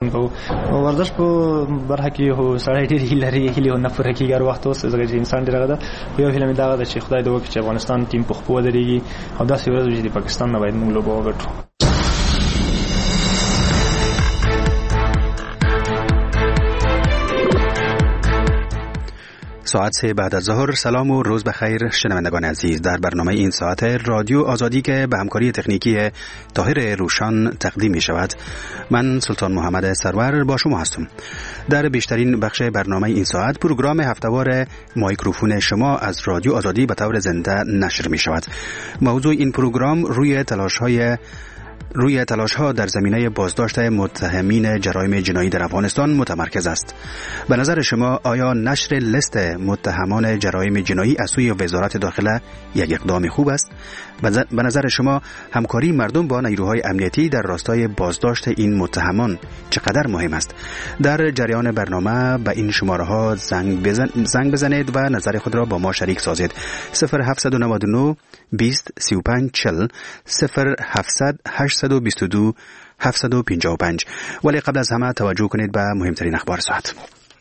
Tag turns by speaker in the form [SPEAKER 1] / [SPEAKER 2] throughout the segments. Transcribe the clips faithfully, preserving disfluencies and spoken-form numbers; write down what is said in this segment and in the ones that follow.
[SPEAKER 1] کوم په ورزش په برخه کې هو سړی ډېر هیلري هیله نه پوره کیږي هر وخت اوس ځکه چې انسان ډېر غدا خو یو هیله مې دا ده چې خدای دې وکړي چې افغانستان ټیم په خپل درېږي او داسې ورځ چې د پاکستان نه باید موږ لوبه وګټو.
[SPEAKER 2] ساعت سه بعد از ظهر. سلام و روز بخیر شنوندگان عزیز. در برنامه این ساعت رادیو آزادی که به همکاری تکنیکی طاهر روشان تقدیم می شود، من سلطان محمد سرور با شما هستم. در بیشترین بخش برنامه این ساعت پروگرام هفته‌وار مایکروفون شما از رادیو آزادی به طور زنده نشر می شود. موضوع این پروگرام روی تلاش‌های روی تلاش‌ها در زمینه بازداشت متهمین جرایم جنایی در افغانستان متمرکز است. به نظر شما آیا نشر لیست متهمان جرایم جنایی از سوی وزارت داخله یک اقدام خوب است؟ به نظر شما همکاری مردم با نیروهای امنیتی در راستای بازداشت این متهمان چقدر مهم است؟ در جریان برنامه به این شماره‌ها زنگ بزن زنگ بزنید و نظر خود را با ما شریک سازید. صفر هفت نه نه بیست سی و پنج چهل صفر هفتصد هشتصد و بیست و دو هفتصد و پنجاه و پنج. ولی قبل از همه توجه کنید به مهمترین اخبار ساعت.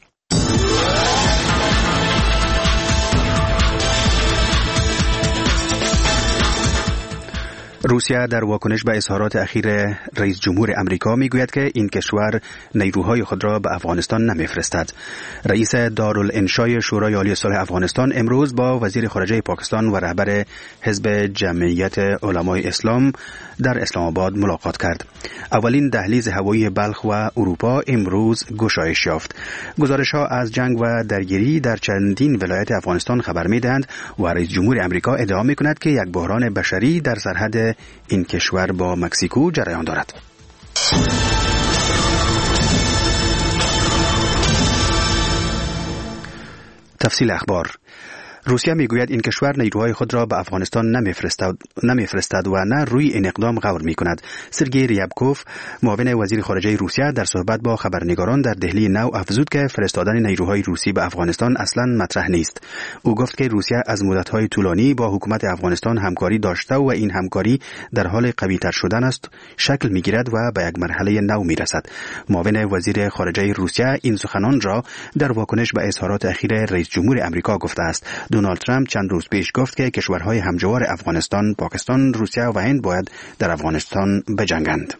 [SPEAKER 2] روسیه در واکنش به اظهارات اخیر رئیس جمهور امریکا میگوید که این کشور نیروهای خود را به افغانستان نمیفرستد. رئیس دارالانشای شورای عالی صلح افغانستان امروز با وزیر خارجه پاکستان و رهبر حزب جمعیت علمای اسلام در اسلام آباد ملاقات کرد. اولین دهلیز هوایی بلخ و اروپا امروز گشایش یافت. گزارش‌ها از جنگ و درگیری در چندین ولایت افغانستان خبر می‌دهند و رئیس جمهور امریکا ادعا می‌کند که یک بحران بشری در سرحد این کشور با مکزیکو جریان دارد. تفصیل اخبار. روسیه میگوید این کشور نیروهای خود را به افغانستان نمیفرستد نمیفرستد و نه روی این اقدام غور میکند. سرگئی ریابکوف معاون وزیر خارجه روسیه در صحبت با خبرنگاران در دهلی نو افزود که فرستادن نیروهای روسی به افغانستان اصلا مطرح نیست. او گفت که روسیه از مدت‌های طولانی با حکومت افغانستان همکاری داشته و این همکاری در حال قوی‌تر شدن است شکل میگیرد و به یک مرحله نو میرسد. معاون وزیر خارجه روسیه این سخنان را در واکنش به اظهارات اخیر رئیس جمهور امریکا گفته است. دونالد ترامپ چند روز پیش گفت که کشورهای همجوار افغانستان، پاکستان، روسیه و هند باید در افغانستان بجنگند.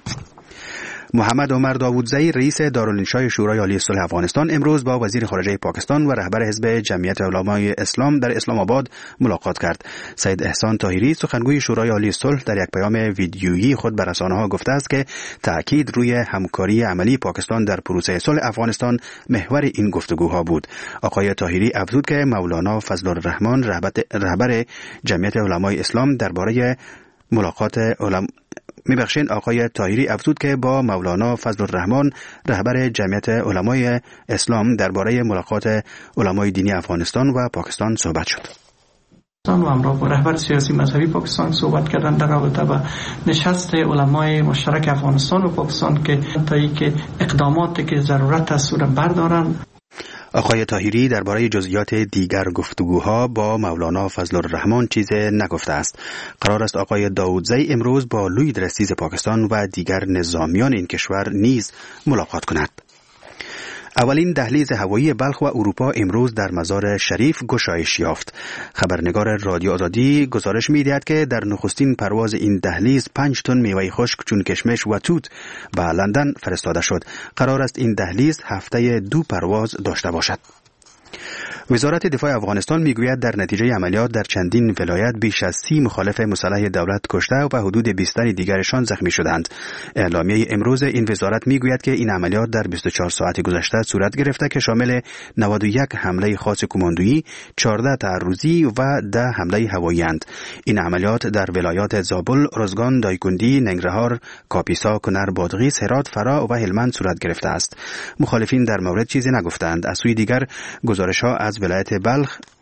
[SPEAKER 2] محمد عمر داوودزئی رئیس دارالانشای شورای عالی صلح افغانستان امروز با وزیر خارجه پاکستان و رهبر حزب جمعیت علمای اسلام در اسلام آباد ملاقات کرد. سید احسان طاهری سخنگوی شورای عالی صلح در یک پیام ویدیویی خود به رسانه‌ها گفته است که تأکید روی همکاری عملی پاکستان در پروسه صلح افغانستان محور این گفتگوها بود. آقای طاهری افزود که مولانا فضل الرحمن رهبر جمعیت علمای اسلام درباره ملاقات علم میبخشین آقای طاهری افزود که با مولانا فضل الرحمن رهبر جمعیت علمای اسلام درباره ملاقات علمای دینی افغانستان و پاکستان صحبت شد.
[SPEAKER 3] و همراه با رهبر سیاسی مذهبی پاکستان صحبت کردن در رابطه با نشست علمای مشترک افغانستان و پاکستان که تایی که اقداماتی که ضرورت است را بردارن.
[SPEAKER 2] آقای طاهری درباره جزئیات دیگر گفتگوها با مولانا فضل الرحمن چیز نگفته است. قرار است آقای داوودزئی امروز با لوی رئیس پاکستان و دیگر نظامیان این کشور نیز ملاقات کند. اولین دهلیز هوایی بلخ و اروپا امروز در مزار شریف گشایش یافت. خبرنگار رادیو آزادی گزارش می‌دهد که در نخستین پرواز این دهلیز پنج تن میوه خشک چون کشمش و توت به لندن فرستاده شد. قرار است این دهلیز هفته دو پرواز داشته باشد. وزارت دفاع افغانستان میگوید در نتیجه عملیات در چندین ولایت بیش از سی مخالف مسلح دولت کشته و حدود بیست دیگرشان زخمی شدند. اعلامیه امروز این وزارت میگوید که این عملیات در بیست و چهار ساعت گذشته صورت گرفته که شامل نود و یک حمله خاص کماندویی، چهارده تعرضی و ده حمله هوایی اند. این عملیات در ولایات زابل، روزگان، دایکندی، ننگرهار، کاپیسا، کنر، بادغیس، هرات، فرا و هلمند صورت گرفته است. مخالفین در مورد چیزی نگفتند. از سوی دیگر گزارش‌ها از ولایت بلخ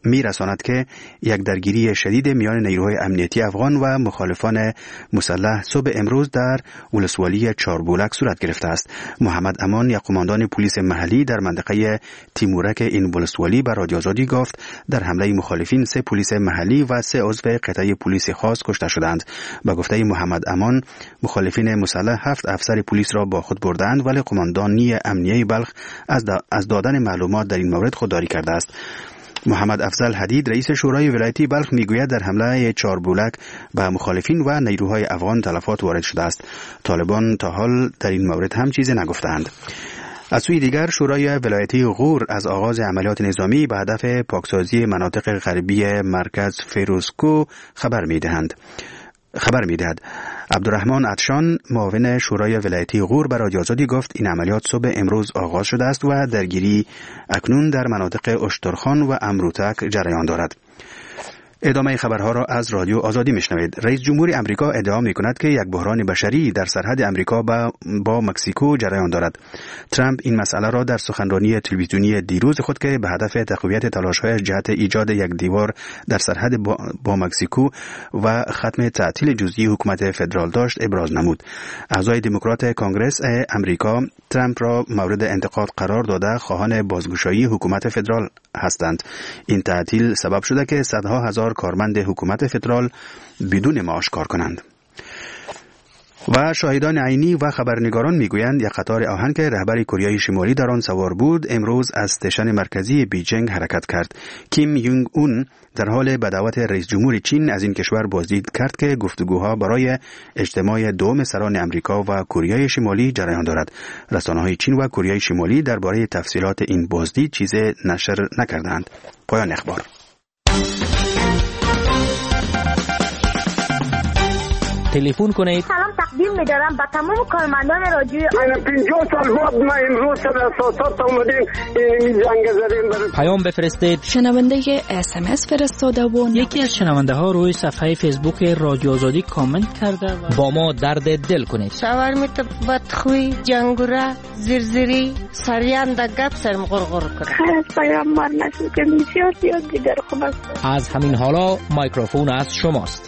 [SPEAKER 2] میرساند که یک درگیری شدید میان نیروهای امنیتی افغان و مخالفان مسلح صبح امروز در ولسوالی چاربولک صورت گرفته است. محمد امان، یک قماندان پلیس محلی در منطقه تیمورک این ولسوالی، به رادیو آزادی گفت در حمله مخالفین سه پلیس محلی و سه عضو قطعه پلیس خاص کشته شدند. به گفته محمد امان، مخالفین مسلح هفت افسر پلیس را با خود بردند، ولی قماندانی امنیه بلخ از, دا از دادن معلومات در این مورد خودداری کرده است. محمد افضل حدید، رئیس شورای ولایتی بلخ، میگوید در حمله چاربولک به مخالفین و نیروهای افغان تلفات وارد شده است. طالبان تا حال در این مورد هم چیزی نگفتند. از سوی دیگر، شورای ولایتی غور از آغاز عملیات نظامی به هدف پاکسازی مناطق غربی مرکز فیروزکو خبر میدهند. خبر میدهد. عبدالرحمن عطشان، معاون شورای ولایتی غور، به رادیو آزادی گفت این عملیات صبح امروز آغاز شده است و درگیری اکنون در مناطق اشترخان و امروتک جریان دارد. ادامه خبرها را از رادیو آزادی میشنوید. رئیس جمهور امریکا ادعا میکند که یک بحران بشری در سرحد امریکا با, با مکزیکو جریان دارد. ترامپ این مسئله را در سخنرانی تلویزیونی دیروز خود که به هدف تقویت تلاش‌های جهت ایجاد یک دیوار در سرحد با, با مکزیکو و ختم تعطیل جزئی حکومت فدرال داشت ابراز نمود. اعضای دموکرات کانگرس امریکا ترامپ را مورد انتقاد قرار داده خواهان بازگشایی حکومت فدرال هستند. این تعطیل سبب شده که صدها هزار کارمند حکومت فدرال بدون معاش کار کنند. و شاهدان عینی و خبرنگاران میگویند یک قطار آهن که رهبر کره شمالی در آن سوار بود امروز از استیشن مرکزی بیجینگ حرکت کرد. کیم یونگ اون در حال به دعوت رئیس جمهور چین از این کشور بازدید کرد که گفتگوها برای اجتماع دوم سران امریکا و کره شمالی جریان دارد. رسانه‌های چین و کره شمالی درباره تفصیلات این بازدید چیزی نشر نکردند. پایان اخبار.
[SPEAKER 4] تلفن کنید.
[SPEAKER 5] سلام تقدیم می‌دارم به تمام کارمندان رادیو.
[SPEAKER 6] من پنجاه سال بعد ما امروز در اساسات اومدیم این جنگ زدیم.
[SPEAKER 4] پیام بفرستید.
[SPEAKER 7] شنونده اس ام اس فرستاده و
[SPEAKER 8] یکی از شنونده ها روی صفحه فیسبوک رادیو آزادی کامنت کرده و
[SPEAKER 4] با ما درد دل کنید.
[SPEAKER 9] شاورمیت بدخوی، جنگوره، زرزری، سریان د گپ سرم غرغر کرد.
[SPEAKER 5] خیلی پیامبر نشد که بسیار زیاد دیگر خوب است.
[SPEAKER 4] از همین حالا میکروفون از شماست.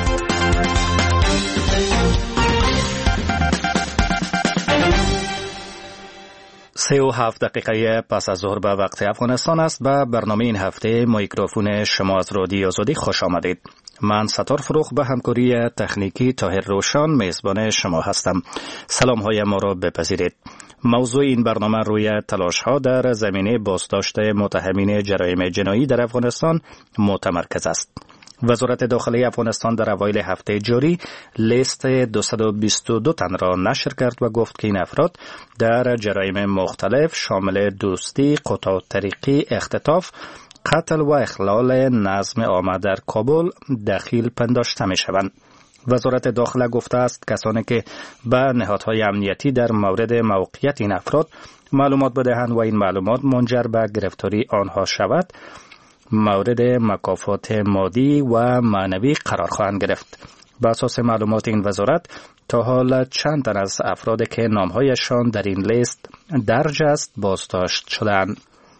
[SPEAKER 10] سه و هفت دقیقه پس از ظهر به وقت افغانستان است. به برنامه این هفته میکروفون شما از رادیو آزادی خوش آمدید. من ستار فروخ به همکاری تکنیکی طاهر روشان میزبان شما هستم. سلام های ما را بپذیرید. موضوع این برنامه روی تلاش ها در زمینه بازداشت متهمین جرایم جنایی در افغانستان متمرکز است. وزارت داخلی افغانستان در اوایل هفته جاری لیست دویست و بیست و دو تن را نشر کرد و گفت که این افراد در جرایم مختلف شامل دوستی، قطع طریقی، اختطاف، قتل و اخلال نظم عامه در کابل دخیل پنداشته می شوند. وزارت داخله گفته است کسانی که به نهادهای امنیتی در مورد موقعیت این افراد معلومات بدهند و این معلومات منجر به گرفتاری آنها شود مورد مکافات مادی و معنوی قرار خواهند گرفت. بر اساس معلومات این وزارت تا حال چند تن از افرادی که نامهایشان در این لیست درج است بازداشت شدند.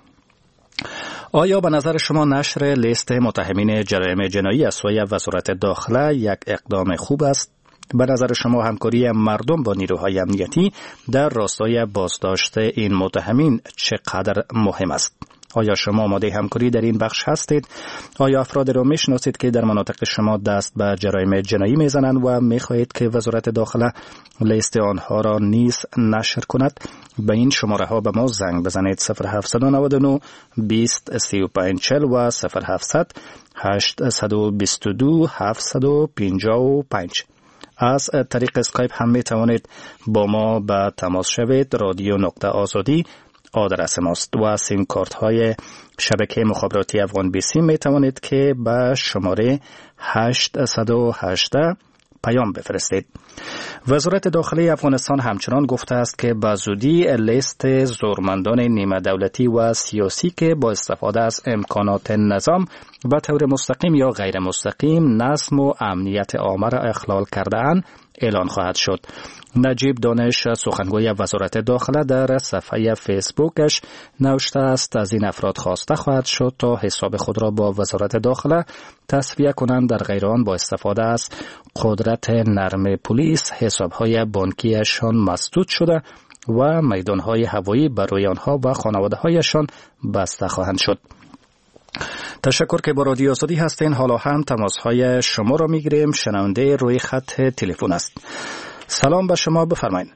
[SPEAKER 10] آیا به نظر شما نشر لیست متهمین جرایم جنایی از سوی وزارت داخله یک اقدام خوب است؟ به نظر شما همکاری مردم با نیروهای امنیتی در راستای بازداشت این متهمین چقدر مهم است؟ آیا شما آماده همکاری در این بخش هستید؟ آیا افراد را میشناسید که در مناطق شما دست به جرایم جنایی میزنند و میخواهید که وزارت داخله لیست آنها را نیز نشر کند؟ به این شماره ها به ما زنگ بزنید: صفر هفت نه نه بیست سی و پنج چهل و صفر هفت هشت دو دو هفت پنجاه و پنج. از طریق اسکایپ هم میتوانید با ما به تماس شوید. رادیو نقطه آزادی آدرس ماست و سیم کارت های شبکه مخابراتی افغان بی سی می توانید که به شماره هشت یک هشت پیام بفرستید. وزارت داخلی افغانستان همچنان گفته است که به زودی لیست زورمندان نیمه دولتی و سیاسی که با استفاده از امکانات نظام به طور مستقیم یا غیر مستقیم نظم و امنیت عامه را اخلال کرده اند اعلان خواهد شد. نجیب دانش سخنگوی وزارت داخله در صفحه فیسبوکش نوشته است از این افراد خواسته خواهد شد تا حساب خود را با وزارت داخله تصفیه کنند، در غیر آن با استفاده از قدرت نرم پلیس حسابهای بانکیشان مسدود شده و میدانهای هوایی برای آنها و خانواده‌هایشان بسته خواهند شد. تشکر که با رادیو آزادی هستین. حالا هم تماس‌های شما را می‌گیریم. شنونده روی خط تلفن است. سلام به شما، بفرمایید.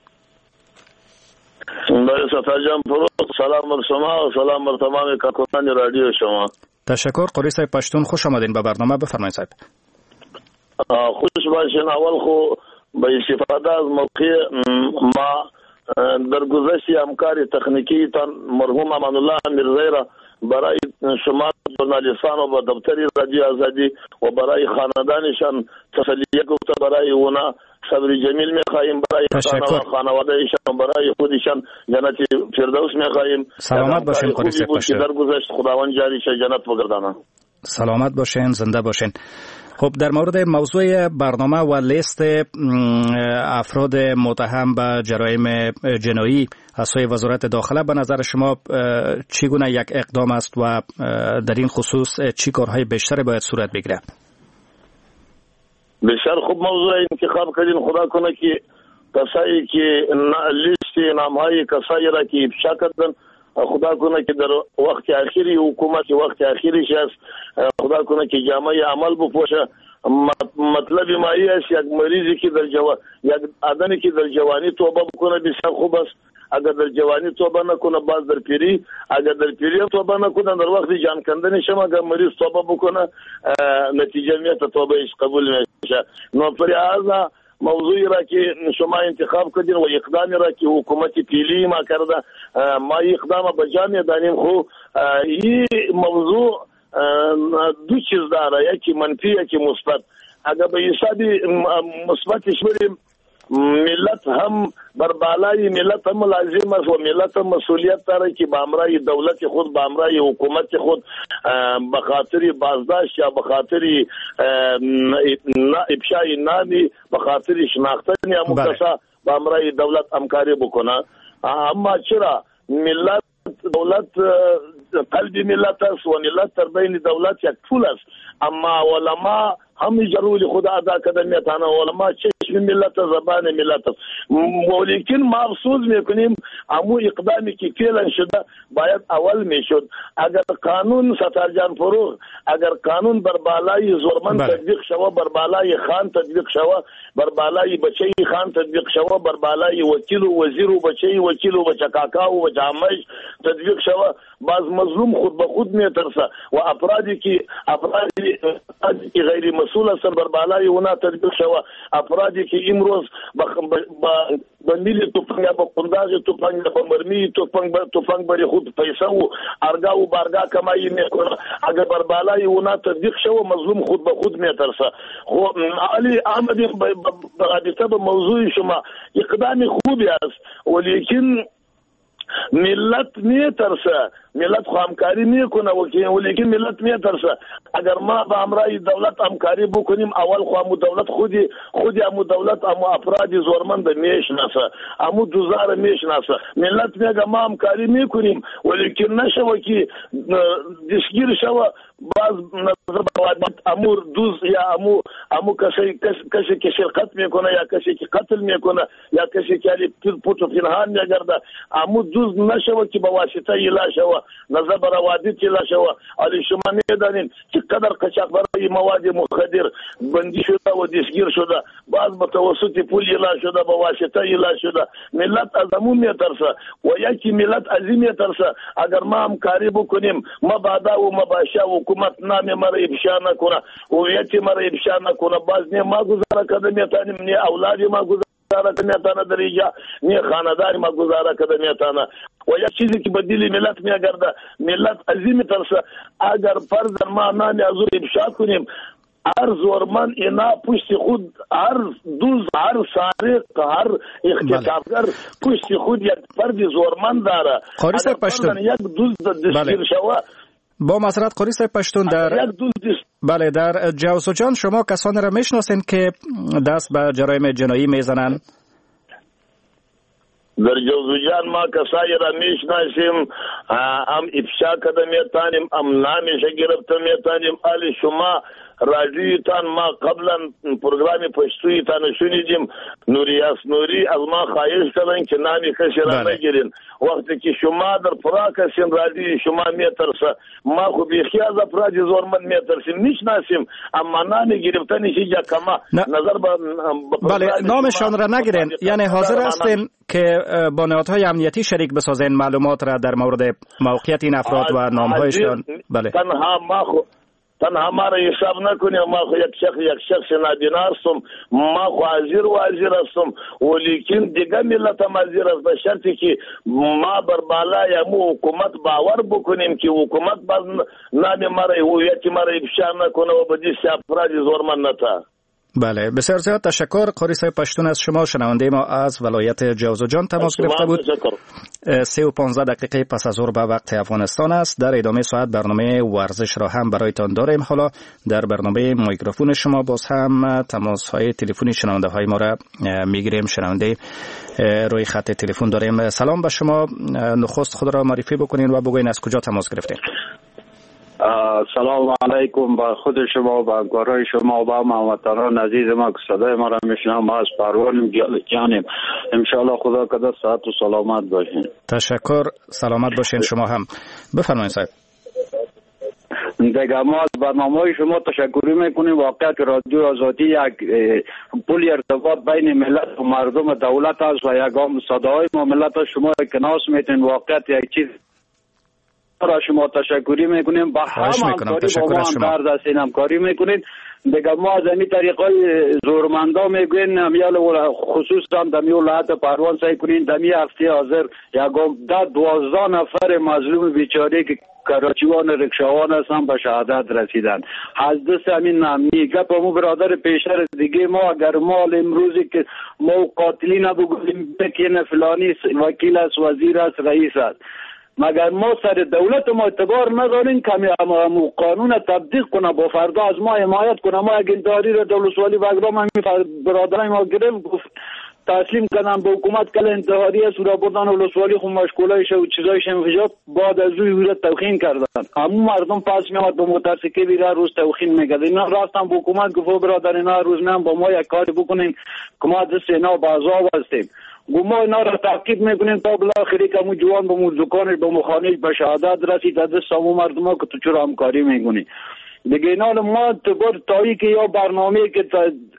[SPEAKER 11] سلام بر شما و سلام بر تمام کارکنان رادیو شما.
[SPEAKER 10] تشکر. قری صاحب پشتون خوش آمدین به برنامه. بفرمایید صاحب.
[SPEAKER 11] خوش باشین. اول خو به استفاده از موقع ما در گذشت همکاری تکنیکی تان مرحوم امان الله میرزایی را برای شما ژورنالیستان و با دفتر رادیو آزادی و برای خاندانشان تسلیه گفته، برای اونا صبر جمیل میخواهیم، برای خانوادهشان برای خودشان جنت فردوس میخواهیم.
[SPEAKER 10] سلامت باشین قری صاحب پشتون.
[SPEAKER 11] در گذشت خداوند جاریش جنت بگردانه.
[SPEAKER 10] سلامت باشین، زنده باشین. خب در مورد موضوع برنامه و لیست افراد متهم به جرایم جنایی از سوی وزارت داخله، به نظر شما چگونه یک اقدام است و در این خصوص چی کارهای بیشتری باید صورت بگیره؟
[SPEAKER 11] بسیار خوب موضوع انتخاب کردین. خدا کنه که کسایی که لیست نامهای کسایی را که افشا کردن، خدا کنه که در وقت اخیری حکومت وقت اخیریش است، خدا کنه که جامعه عمل بپوشه. مطلب ما است یک مریضی که در جوان یک آدمی که در جوانی توبه بکنه بسیار خوب است. اگر در جوانی توبه نکنه باز در پیری، اگر در پیری توبه نکنه در وقت جان کندن شما اگر مریض توبه بکنه نتیجه میاد توبهش قبول میشه. نو لہذا موضوعی را که شما انتخاب کردین و اقدامی را که حکومت پیلی ما کرده، ما اقدام بجا دانیم. خو این موضوع دو چیز داره، یکی منفی یکی مثبت. اگر به حساب مثبتش بریم، ملت هم بر بالای ملت هم لازم است و ملت هم مسئولیت داره که به امرای دولت خود به امرای حکومت خود به خاطر بازداشت یا به خاطر افشای نامی به خاطر شناختن یا مکسا به امرای دولت همکاری بکنه. اما چرا ملت دولت قلب ملت است و ملت در بین دولت یک پول است، اما علما هم ضروری خدا ادا کردن میتونه. علما چشم ملت زبان ملت است، ولیکن ما افسوس میکنیم امو اقدامی که فعلا شده باید اول میشد. اگر قانون ستارجان فروغ اگر قانون بر بالای زورمن تطبیق شوه، بر بالای خان تطبیق شوه، بر بالای بچه خان تطبیق شوه، بر بالای وکیل و وزیر و بچه وکیل و بچه کاکا و بچه عمش تطبیق شوه، باز مظلوم خود به خود میترسه و افرادی که افرادی که غیر مسئول هستن بر بالای اونا تطبیق شوه، افرادی که امروز با میلی توفنگ یا با قنداز توفنگ یا با مرمی توفنگ توفنگ بری خود پیسه و ارگا و بارگا کمایی میکنه، اگر بر بالای اونا تطبیق شوه مظلوم خود به خود میترسه. خو علی احمدی رابطه به موضوع شما اقدام خوبی است، ولیکن ملت میترسه، ملت خو همکاری میکنه ولیکن ملت میترسه. اگر ما با امرای دولت همکاری بکنیم، اول خو امو دولت خودی خودی امو دولت امو افراد زورمند میشناسه، امو دوزار میشناسه. ملت میگه ما همکاری میکنیم ولیکن نشوه که دستگیر شوه باز نظر بوادت امور دوز یا امو امو کسی کسی که شرکت میکنه یا کسی که قتل میکنه یا کسی که علی پوتو پنهان میگرده، امو دوز نشوه که با واسطه ایلا شوه، نظر بوادت ایلا شوه. علی شما میدانین که قدر قاچاق برای مواد مخدر بندی شده و دستگیر شده، باز به توسط پول ایلا شده، با واسطه ایلا شده. ملت از امو میترسه و یکی ملت از این میترسه. اگر ما همکاری بکنیم، ما بعدا و مباشا حکومت نام مرا افشا نکنه، هویت مرا افشا نکنه، باز نه ما گذاره کده میتانیم، نه اولاد ما گذاره کده میتانه در اینجا، نه خاندار ما گذاره کده میتانه. و یک چیزی که بدیلی ملت میگرده، ملت عظیم ترسه. اگر فرض ما نام از افشا کنیم، هر زورمن اینا پشت خود، هر دوز، هر سارق، هر اختطافگر پشت خود یک فرد زورمن داره.
[SPEAKER 10] قاری صاحب پشتون
[SPEAKER 11] یک دوز دستگیر شوه
[SPEAKER 10] با معذرت قاری صاحب پشتون در بله در جوزجان شما کسانی را میشناسین که دست به جرایم جنایی میزنن؟
[SPEAKER 11] در جوزجان ما کسایی را میشناسیم، هم افشا کده میتانیم، هم نامش گرفته میتانیم. آلی شما رادیوی تان ما قبلا پروگرامی پشتوی تان شنیدیم، نوریاس نوری از ما خواهش کردن که نامی کسی را نگیرین. وقتی که شما در فراق هستین رادیوی شما میترسه، ما خو بیخی از افراد زورمند میترسیم میشناسیم، اما نامی گرفتنش یا کما نظر با
[SPEAKER 10] بله نامشان را نگیرین. یعنی حاضر هستین که با نهادهای امنیتی شریک بسازین معلومات را در مورد موقعیت این افراد و نامهایشان؟ بله
[SPEAKER 11] تنها ما خو تنها ما را حساب نکنیم، ما خو یک شخص یک شخص نابینا هستم، ما خو حاضر و حاضر هستم، ولیکن دیگه ملت هم حاضر است، به شرطی که ما بر بالای مو حکومت باور بکنیم که حکومت باز نام ما را هویت ما را افشا نکنه و به دست افراد زورمند نتا.
[SPEAKER 10] بله بسیار زیاد تشکر. قاری صاحب پشتون از شما، شنونده ما از ولایت جوزجان تماس گرفته بود. سه و پانزده دقیقه پس از ظهر به وقت افغانستان است. در ادامه ساعت برنامه ورزش را هم برایتان داریم. حالا در برنامه میکروفون شما باز هم تماس های تلفنی شنونده های ما را میگیریم. شنونده روی خط تلفن داریم. سلام به شما، نخست خود را معرفی بکنین و بگوین از کجا تماس گرفتین.
[SPEAKER 12] سلام علیکم با خود شما و همکارای شما و هموطنان عزیز ما که صدای ما را میشنوند. ما از پروان جانیم. انشاءالله خدا کده صحت و سلامت باشین.
[SPEAKER 10] تشکر، سلامت باشین شما هم. بفرمایید صاحب.
[SPEAKER 12] دیگه ما از برنامه شما تشکری میکنیم. واقعا که رادیو آزادی یک پل ارتباط بین ملت و مردم دولت است و یک صدای ما ملت شما کناس میتین. واقعا یک چیز را شما تشکری میکنیم. با هم همکاری با ما هم در دستین همکاری میکنید. دیگه ما از این طریقای زورمندا میگوین همیال خصوصا دمی ولایت پروان سعی کنین دمی هفته حاضر یکم ده دوازده نفر مظلوم بیچاره که کراچیوان رکشاوان هستن به شهادت رسیدن. از دست همین نمی گپ مو برادر پیشتر دیگه ما اگر مال امروزی که ما قاتلی نبگویم بکین فلانی وکیل است، وزیر است، رئیس است، مگر ما سر دولت ما اعتبار نداریم که همون قانون تطبیق کنه، با فردا از ما حمایت کنه. ما اگه داری را دولتوالی بگرام همین برادرای ما گرفت گفت تسلیم کنم به حکومت کل انتحاری است و را بردن ولسوالی خود مشکولایش و چیزایش انفجاب بعد از روی ویرت توخین کردن. همون مردم پاس میامد به موترسیکل ویره روز توخین میکرد. اینا راستم به حکومت گفت برادر اینا روز میام با ما یک کاری بکنین که ما دست اینا به عذاب هستیم. ما اینا را تعقیب میکنیم تا بالاخره که مو جوان به مو دکانش به مو خانهش به شهادت رسید. از دست همون مردم ها که تو چرا همکاری میکنی دیگه اینا ما تبار تایی که یا برنامه که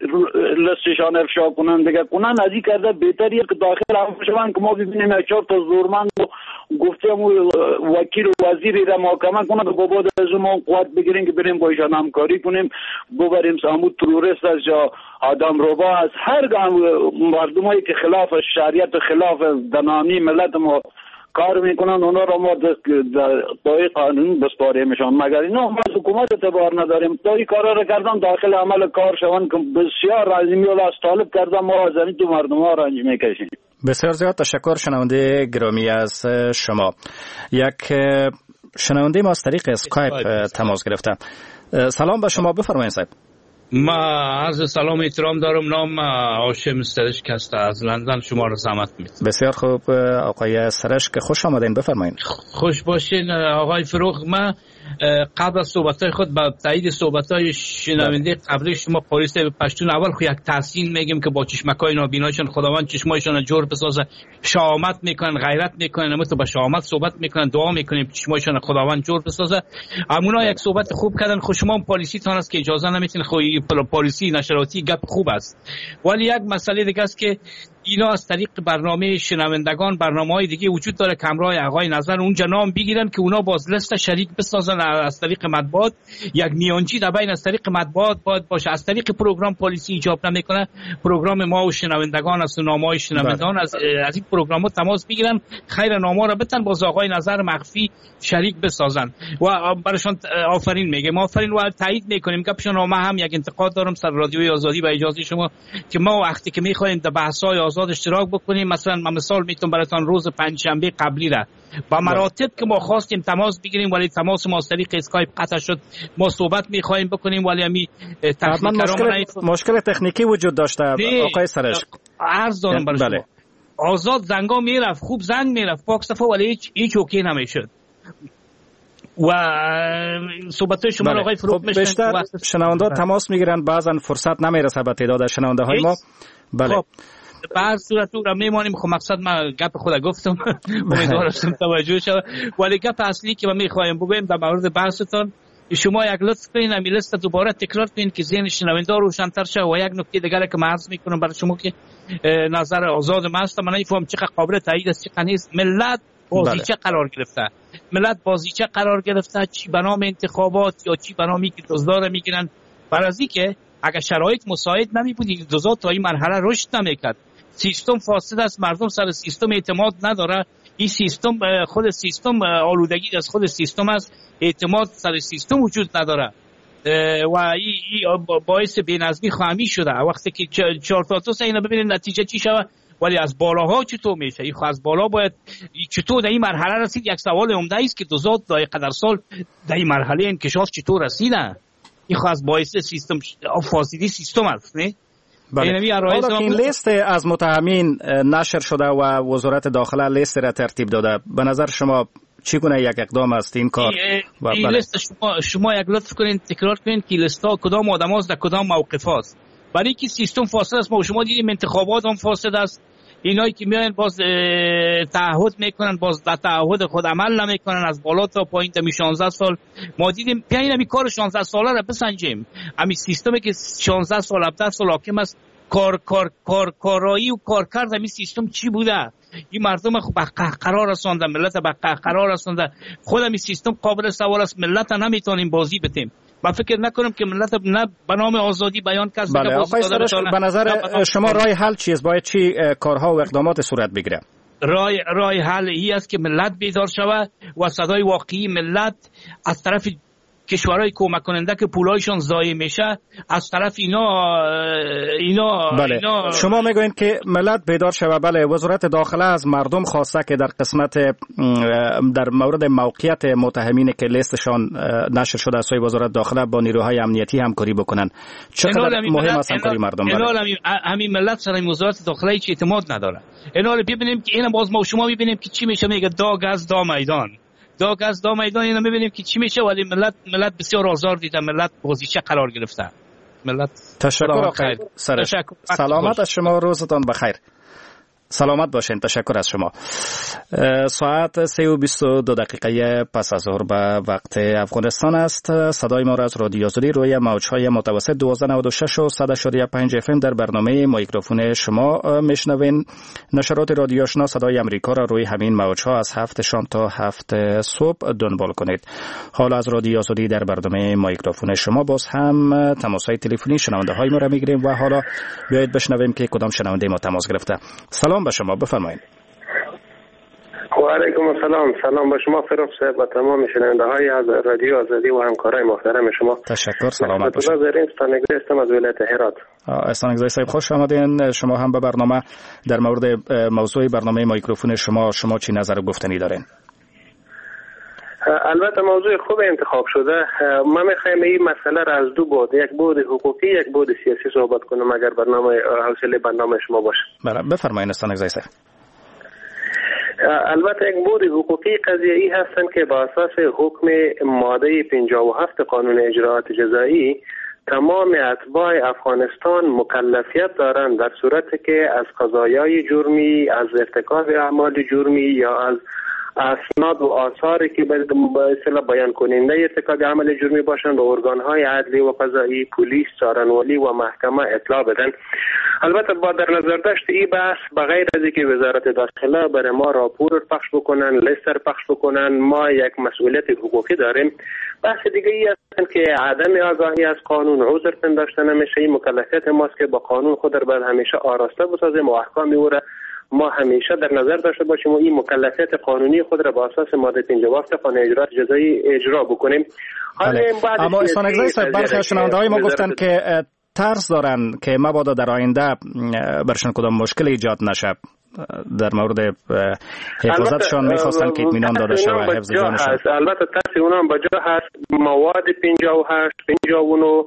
[SPEAKER 12] لستشان افشا کنن دیگه کنن از این کرده بهتریه که داخل هم شوند که ما ببینیم یک چهار تا زورمند گفتم وکیل و وزیری را محاکمه کنن که بعد از ما قوت بگیریم که بریم با ایشان همکاری کنیم ببریم سامو تروریست از یا آدم روبا از هر مردمایی که خلاف شریعت و خلاف دنامی ملت ما کار میکنن اونا را ما دای قانون بسپاریمشان. مگر اینا ما از حکومت اعتبار نداریم. تا این کارا را کردن داخل عمل کار شوند که بسیار عظیمی و از طالب کردن ما از این تو مردم ها رنج میکشیم.
[SPEAKER 10] بسیار زیاد تشکر شنونده گرامی از شما. یک شنونده ما از طریق اسکایپ تماس گرفته. سلام به شما، بفرمایید صاحب.
[SPEAKER 13] ما عرض سلام احترام دارم. نام هاشم سرشک است از لندن. شما را زحمت میدم.
[SPEAKER 10] بسیار خوب آقای سرشک، خوش آمدین. بفرمایید.
[SPEAKER 13] خوش باشین آقای فروغ. من قبل از صحبت‌های خود با تایید صحبت‌های شنونده قبلی شما پلیس پشتون اول خو یک تحسین میگیم که با چشمکای نابینایشون خداوند چشمایشون جور بسازه، شهامت میکنن، غیرت میکنن، مثل با شهامت صحبت میکنن، دعا میکنیم چشمایشون خداوند جور بسازه. همونا یک صحبت خوب کردن. خو شما پلیسی تان است که اجازه نمیتین، خو پلیسی نشراتی گپ خوب است، ولی یک مسئله دیگه است که اینا از طریق برنامه شنوندگان برنامه‌های دیگه وجود داره که همراه آقای نظر اونجا نام بگیرن که اونا باز لست شریک بسازن از طریق مطبوعات. یک میانجی در بین از طریق مطبوعات باید باشه. از طریق پروگرام پلیسی ایجاب نمیکنه. پروگرام ما و شنوندگان از نامه‌های شنوندگان از از این پروگرام‌ها تماس بگیرن، خیر نامه را بتن باز آقای نظر مخفی شریک بسازن و براشون آفرین میگم. آفرین و تایید میکنیم. گپشون ما هم یک انتقاد دارم سر رادیوی آزادی با اجازه شما که ما وقتی که میخوایم در بحث‌های آزاد اشتراک بکنیم. مثلا من مثال میتونم براتون روز پنجشنبه قبلی را با مراتب که ما خواستیم تماس بگیریم ولی تماس ما از طریق اسکایپ قطع شد. ما صحبت میخوایم بکنیم ولی همی
[SPEAKER 10] مشکل مشکل تکنیکی وجود داشته آقای سرش.
[SPEAKER 13] عرض دارم برای شما آزاد زنگا میرفت، خوب زنگ میرفت پاک صفا ولی هیچ هیچ اوکی نمیشد. و صحبت شما
[SPEAKER 10] بله.
[SPEAKER 13] آقای فروغ
[SPEAKER 10] خب بیشتر شنونده تماس میگیرن بعضا فرصت نمیرسه به تعداد شنونده های ما. بله
[SPEAKER 13] خب به هر صورت او را میمانیم. خب مقصد من گپ خود گفتم امیدوارم توجه شود ولی گپ اصلی که من میخوایم بگویم در مورد بحثتون شما یک لطف کنین امی لیست دوباره تکرار کنین که ذهن شنونده روشن‌تر شه. و یک نکته دیگه که من عرض میکنم برای شما که نظر آزاد من است، من نمیفهم چقدر قابل تایید است چقدر نیست. ملت بازیچه بله. قرار گرفته ملت بازیچه قرار گرفته چی به نام انتخابات یا چی به نامی که دزدار میگیرن. برای که اگر شرایط مساعد نمی بود این دزد تا این مرحله رشد نمیکرد. سیستم فاسد است، مردم سر سیستم اعتماد نداره. این سیستم خود سیستم آلودگی از خود سیستم است، اعتماد سر سیستم وجود نداره و این باعث بی‌نظمی خواهی شده. وقتی که چهار تا تو اینا ببینید نتیجه چی شود ولی از بالاها چطور میشه. این از بالا باید چطور در این مرحله رسید. یک سوال عمده است که دزد در قدر سال در این مرحله انکشاف چطور رسیدن. این از باعث سیستم فاسدی سیستم است نه.
[SPEAKER 10] بله. حالا که این لیست از متهمین نشر شده و وزارت داخله لیست را ترتیب داده، به نظر شما چگونه یک اقدام است این کار؟
[SPEAKER 13] و این بله. لیست شما شما یک لطف کنین تکرار کنین که لیست ها کدام آدم هاست در کدام موقف هاست. برای که سیستم فاسد است. ما شما دیدیم انتخابات هم فاسد است. اینایی که میان باز تعهد میکنن باز در تعهد خود عمل نمیکنن از بالا تا پایین تا شانزده سال. ما دیدیم بیاین همین کار شانزده ساله را بسنجیم. همین سیستمی که شانزده سال هفده سال حاکم است کار کار کار کارایی و کارکرد همین سیستم چی بوده؟ این مردم خب به قهقرا رسونده، ملت به قهقرا رسونده. خود همین سیستم قابل سوال است. ملت نمیتونیم بازی بدیم. من فکر نکنم که ملت نه به نام آزادی بیان کس
[SPEAKER 10] بله. آقای سرش به نظر شما راه حل چیست؟ باید چی کارها و اقدامات صورت بگیره؟
[SPEAKER 13] راه راه حل این است که ملت بیدار شود و صدای واقعی ملت از طرف کشورهای کمک کننده که پولایشون ضایع میشه از طرف اینا اینا,
[SPEAKER 10] بله.
[SPEAKER 13] اینا
[SPEAKER 10] شما میگوین که ملت بیدار شود. بله وزارت داخله از مردم خواسته که در قسمت در مورد موقعیت متهمین که لیستشان نشر شده از سوی وزارت داخله با نیروهای امنیتی همکاری بکنن. چقدر مهم است همکاری مردم؟
[SPEAKER 13] بله. همین ملت سر وزارت داخله هیچ اعتماد نداره. اینا رو ببینیم که اینا باز ما شما ببینیم که چی میشه. میگه داغ از دا میدان داغ از دا میدان. اینا میبینیم که چی میشه ولی ملت ملت بسیار آزار دیده. ملت بازیچه قرار گرفته. ملت
[SPEAKER 10] تشکر آقای سرش. سلامت از شما، روزتان بخیر. سلامت باشین. تشکر از شما. ساعت سه و بیست و دو دقیقه پس از ظهر به وقت افغانستان است. صدای ما را از رادیو آزادی روی موجهای متوسط دوازده نود و شش و صد و پنج اف ام در برنامه میکروفون شما میشنوین. نشرات رادیو آشنا صدای امریکا را روی همین موجها از هفت شام تا هفت صبح دنبال کنید. حالا از رادیو آزادی در برنامه میکروفون شما باز هم تماس‌های تلفنی شنونده های ما را میگیریم و حالا بیایید بشنویم که کدام شنونده ما تماس گرفته. سلام به شما، بفرمایید.
[SPEAKER 14] و علیکم السلام. سلام به شما فروغ صاحب و تمام شنونده های از رادیو آزادی و همکارای محترم شما.
[SPEAKER 10] تشکر. سلامت باشید.
[SPEAKER 14] زرین استانگزی هستم از ولایت هرات.
[SPEAKER 10] استانگزی صاحب خوش آمدین. شما هم به برنامه در مورد موضوع برنامه میکروفون شما شما چی نظر گفتنی دارین؟
[SPEAKER 14] البته موضوع خوب انتخاب شده. من میخوایم این مسئله را از دو بود، یک بود حقوقی یک بود سیاسی صحبت کنم اگر برنامه حوصله برنامه شما باشه.
[SPEAKER 10] بله بفرمایید استانگزی صاحب.
[SPEAKER 14] البته یک بود حقوقی قضیه ای هستن که با اساس حکم ماده پنجاه و هفت قانون اجراءات جزایی تمام اتباع افغانستان مکلفیت دارند در صورتی که از قضایای جرمی، از ارتکاب اعمال جرمی یا از اسناد و آثاری که به اصطلاح بیان کننده ارتکاب عمل جرمی باشند به ارگان‌های عدلی و قضایی، پلیس، څارنوالي و محکمه اطلاع بدن. البته با در نظر داشت این بحث بغیر از اینکه وزارت داخله برای ما راپور پخش بکنن، لیست پخش بکنن، ما یک مسئولیت حقوقی داریم. بحث دیگه ای است که عدم آگاهی از قانون عذر پنداشته نمیشه. این مکلفیت ماست که با قانون خود را باید همیشه آراسته بسازیم و احکام او را ما همیشه در نظر داشته باشیم و این مکلفیت قانونی خود را با اساس ماده پنجاه و هفت قانون اجراات جزایی اجرا بکنیم.
[SPEAKER 10] اما استانگزی صاحب برخی از شنونده‌های ما گفتن که ترس دارن که مبادا در آینده برشون کدام مشکل ایجاد نشه. در مورد حفاظتشان میخواستن که اطمینان داده شود حفظ جانشان.
[SPEAKER 14] البته ترس اونا هم بجا هست. مواد پنجاه و هشت پنجاه و نه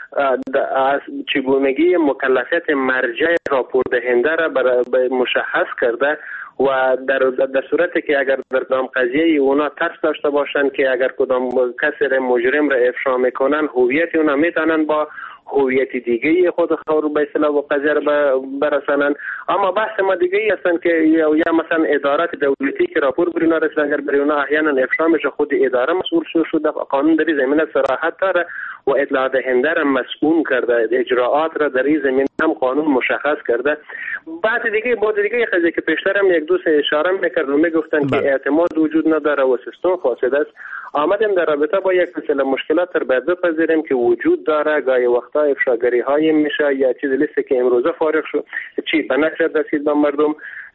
[SPEAKER 14] از چگونگی مکلفیت مرجع راپور دهنده را برای مشخص کرده و در در صورتی که اگر در کدام قضیه اونا ترس داشته باشند که اگر کدام کسی مجرم را افشا میکنن هویت اونا میتونن با هویت دیگه خود خور به اصطلاح و قضیه را برسانن. اما بحث ما دیگه ای هستن که یا, یا مثلا ادارات دولتی که راپور برای اونا رسیدن اگر برای اونا احیانا افشا میشه خود اداره مسئول شده. قانون در این زمینه صراحت داره و اطلاع دهنده را مسئول کرده. اجراءات را در این زمینه هم قانون مشخص کرده. بعد دیگه بود دیگه قضیه که پیشتر هم یک دو سه اشاره میکرد و میگفتن که اعتماد وجود نداره و سیستم فاسد است. آمدیم در رابطه با یک سلسله مشکلات را باید بپذیریم که وجود داره. گاهی وقتا افشاگری های میشه یا چیز لیسته که امروزه فارغ شد چی به نشر رسید به مردم.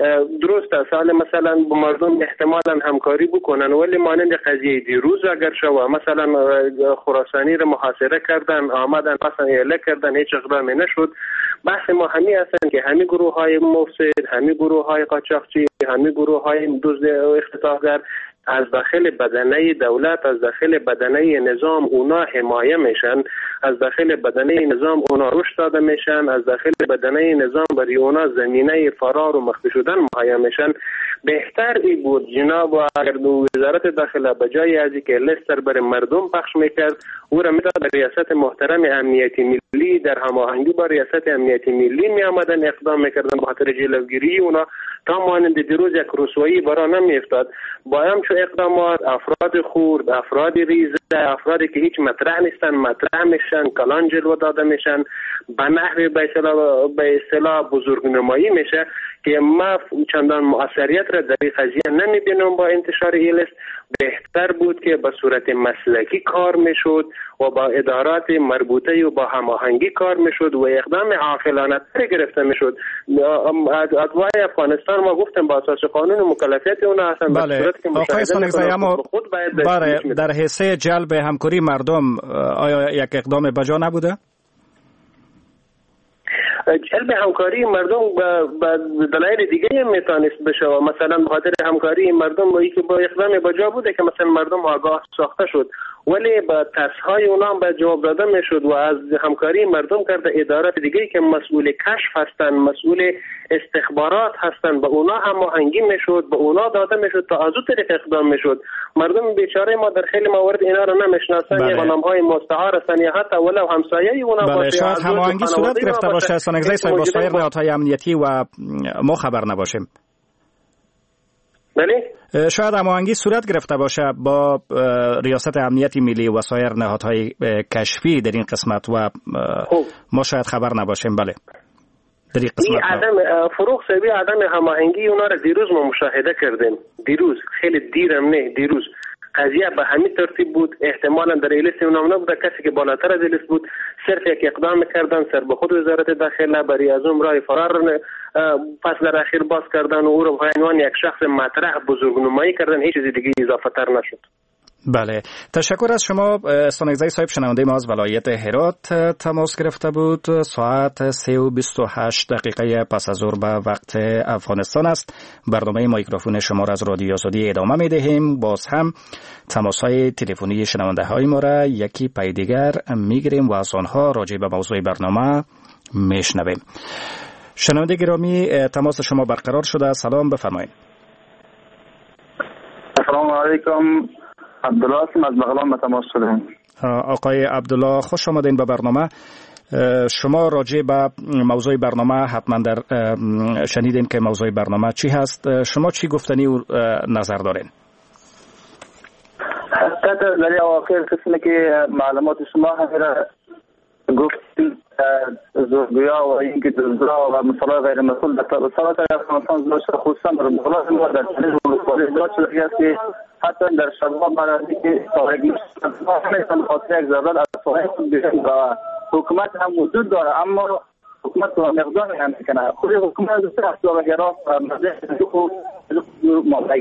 [SPEAKER 14] درست است حالا مثلا با مردم احتمالاً همکاری بکنن ولی مانند قضیه دیروز اگر شو مثلا خراسانی را محاصره کردن آمدن مثلا اعلام کردن هیچ اقدامی نشد. بحث ما همین هستن که همین گروه های مفسد، همین گروه های قاچاقچی، همین گروه های دزد و اختطافگر از داخل بدنه دولت، از داخل بدنه نظام اونا حمایه میشن، از داخل بدنه نظام اونا رشد داده میشن، از داخل بدنه نظام برای اونا زمینه فرار و مخفی شدن مهیا میشن. بهتر ای بود جناب اگر وزارت داخله بجای از اینکه لستر برای مردم پخش میکرد او را میداد به ریاست محترم امنیتی ملی در هماهنگی با ریاست امنیتی ملی می آمدن اقدام میکردن به خاطر جلوگیری اونا تا مانند دیروز یک رسوایی برا نمیافتاد. با همچون اقدامات افراد خورد، افراد ریزه، افرادی که هیچ مطرح نیستن مطرح میشن، کلان جلوه داده میشن، به نحوی به اصطلاح بزرگنمایی میشه که ما چندان مؤثریت را در این قضیه نمیبینم. با انتشار این لیست بهتر بود که به صورت مسلکی کار میشد و با ادارات مربوطه و با هماهنگی کار میشد و اقدام عاقلانه گرفته میشد. ادوای افغانستان ما گفتم با اساس قانون مکلفیت اون هستن.
[SPEAKER 10] بله آقای سانگزی اما برای در حصه جلب همکاری مردم آیا یک اقدام بجا نبوده؟
[SPEAKER 14] جلب همکاری مردم به دلایل دیگه میتونست بشه. مثلا به خاطر همکاری مردم با اینکه با اقدام بجا بوده که مثلا مردم آگاه ساخته شد ولی با ترس‌های اونا هم به جواب داده میشد و از همکاری مردم کرده ادارات دیگه که مسئول کشف هستن، مسئول استخبارات هستن، با اونا هماهنگی میشد، با اونا داده میشد تا از اون طریق اقدام میشد. مردم بیچاره ما در خیلی موارد اینا رو نمیشناسن. یا غلام‌های مستعار هستن یا حتی ولو همسایه اونا
[SPEAKER 10] بله. باشه. شاید هماهنگی صورت گرفته باشه سانگزی صاحب با سایر نهادهای امنیتی و ما خبر نباشیم.
[SPEAKER 14] بله
[SPEAKER 10] شاید هماهنگی صورت گرفته باشه با ریاست امنیتی ملی و سایر نهادهای کشفی در این قسمت و ما شاید خبر نباشیم. بله در این قسمت
[SPEAKER 14] عدم فروغ سبی عدم هماهنگی اونا را دیروز ما مشاهده کردیم. دیروز خیلی دیرم نه دیروز قضیه به همین ترتیب بود. احتمالاً در لیست اونا نبود کسی که بالاتر از لیست بود صرف یک اقدام کردن سر به خود وزارت داخله برای از اون راه فرار فصل اخیر باز کردن و او رو به عنوان یک شخص مطرح بزرگنمایی کردن. هیچ چیز دیگه اضافه تر نشد.
[SPEAKER 10] بله تشکر از شما. سانگزی صاحب شنونده ما از ولایت هرات تماس گرفته بود. ساعت سه و بیست و هشت دقیقه پس از ظهر به وقت افغانستان است. برنامه میکروفون شما را از رادیو آزادی ادامه می دهیم. باز هم تماس های تلفنی شنونده های ما را یکی پای دیگر می گیریم و از آنها راجع به موضوع برنامه می شنویم. شنونده گرامی تماس شما برقرار شده. سلام بفرمایید.
[SPEAKER 15] السلام علیکم. عبدالله هستم از بغلان تماس شدم.
[SPEAKER 10] آقای عبدالله خوش آمدین به برنامه. شما راجع به موضوع برنامه حتما در شنیدین که موضوع برنامه چی هست. شما چی گفتنی و نظر دارین؟
[SPEAKER 15] حقیقت در این آخر قسمه که معلومات شما همیره گفتین زورگویا و اینکه دزدها و مثلا غیر مسئول در سالات افغانستان داشته خصوصا در مغلات ما در چنین ولسوالی ایجاد شده است که حتی در شبها برای که ساحگی همیشن خاطر یک ضرورت از ساحه بیشن و حکومت هم وجود داره اما حکومت رو مقدار هم میکنه. خود حکومت دوسته اصلاحگرا و مزید خود معامله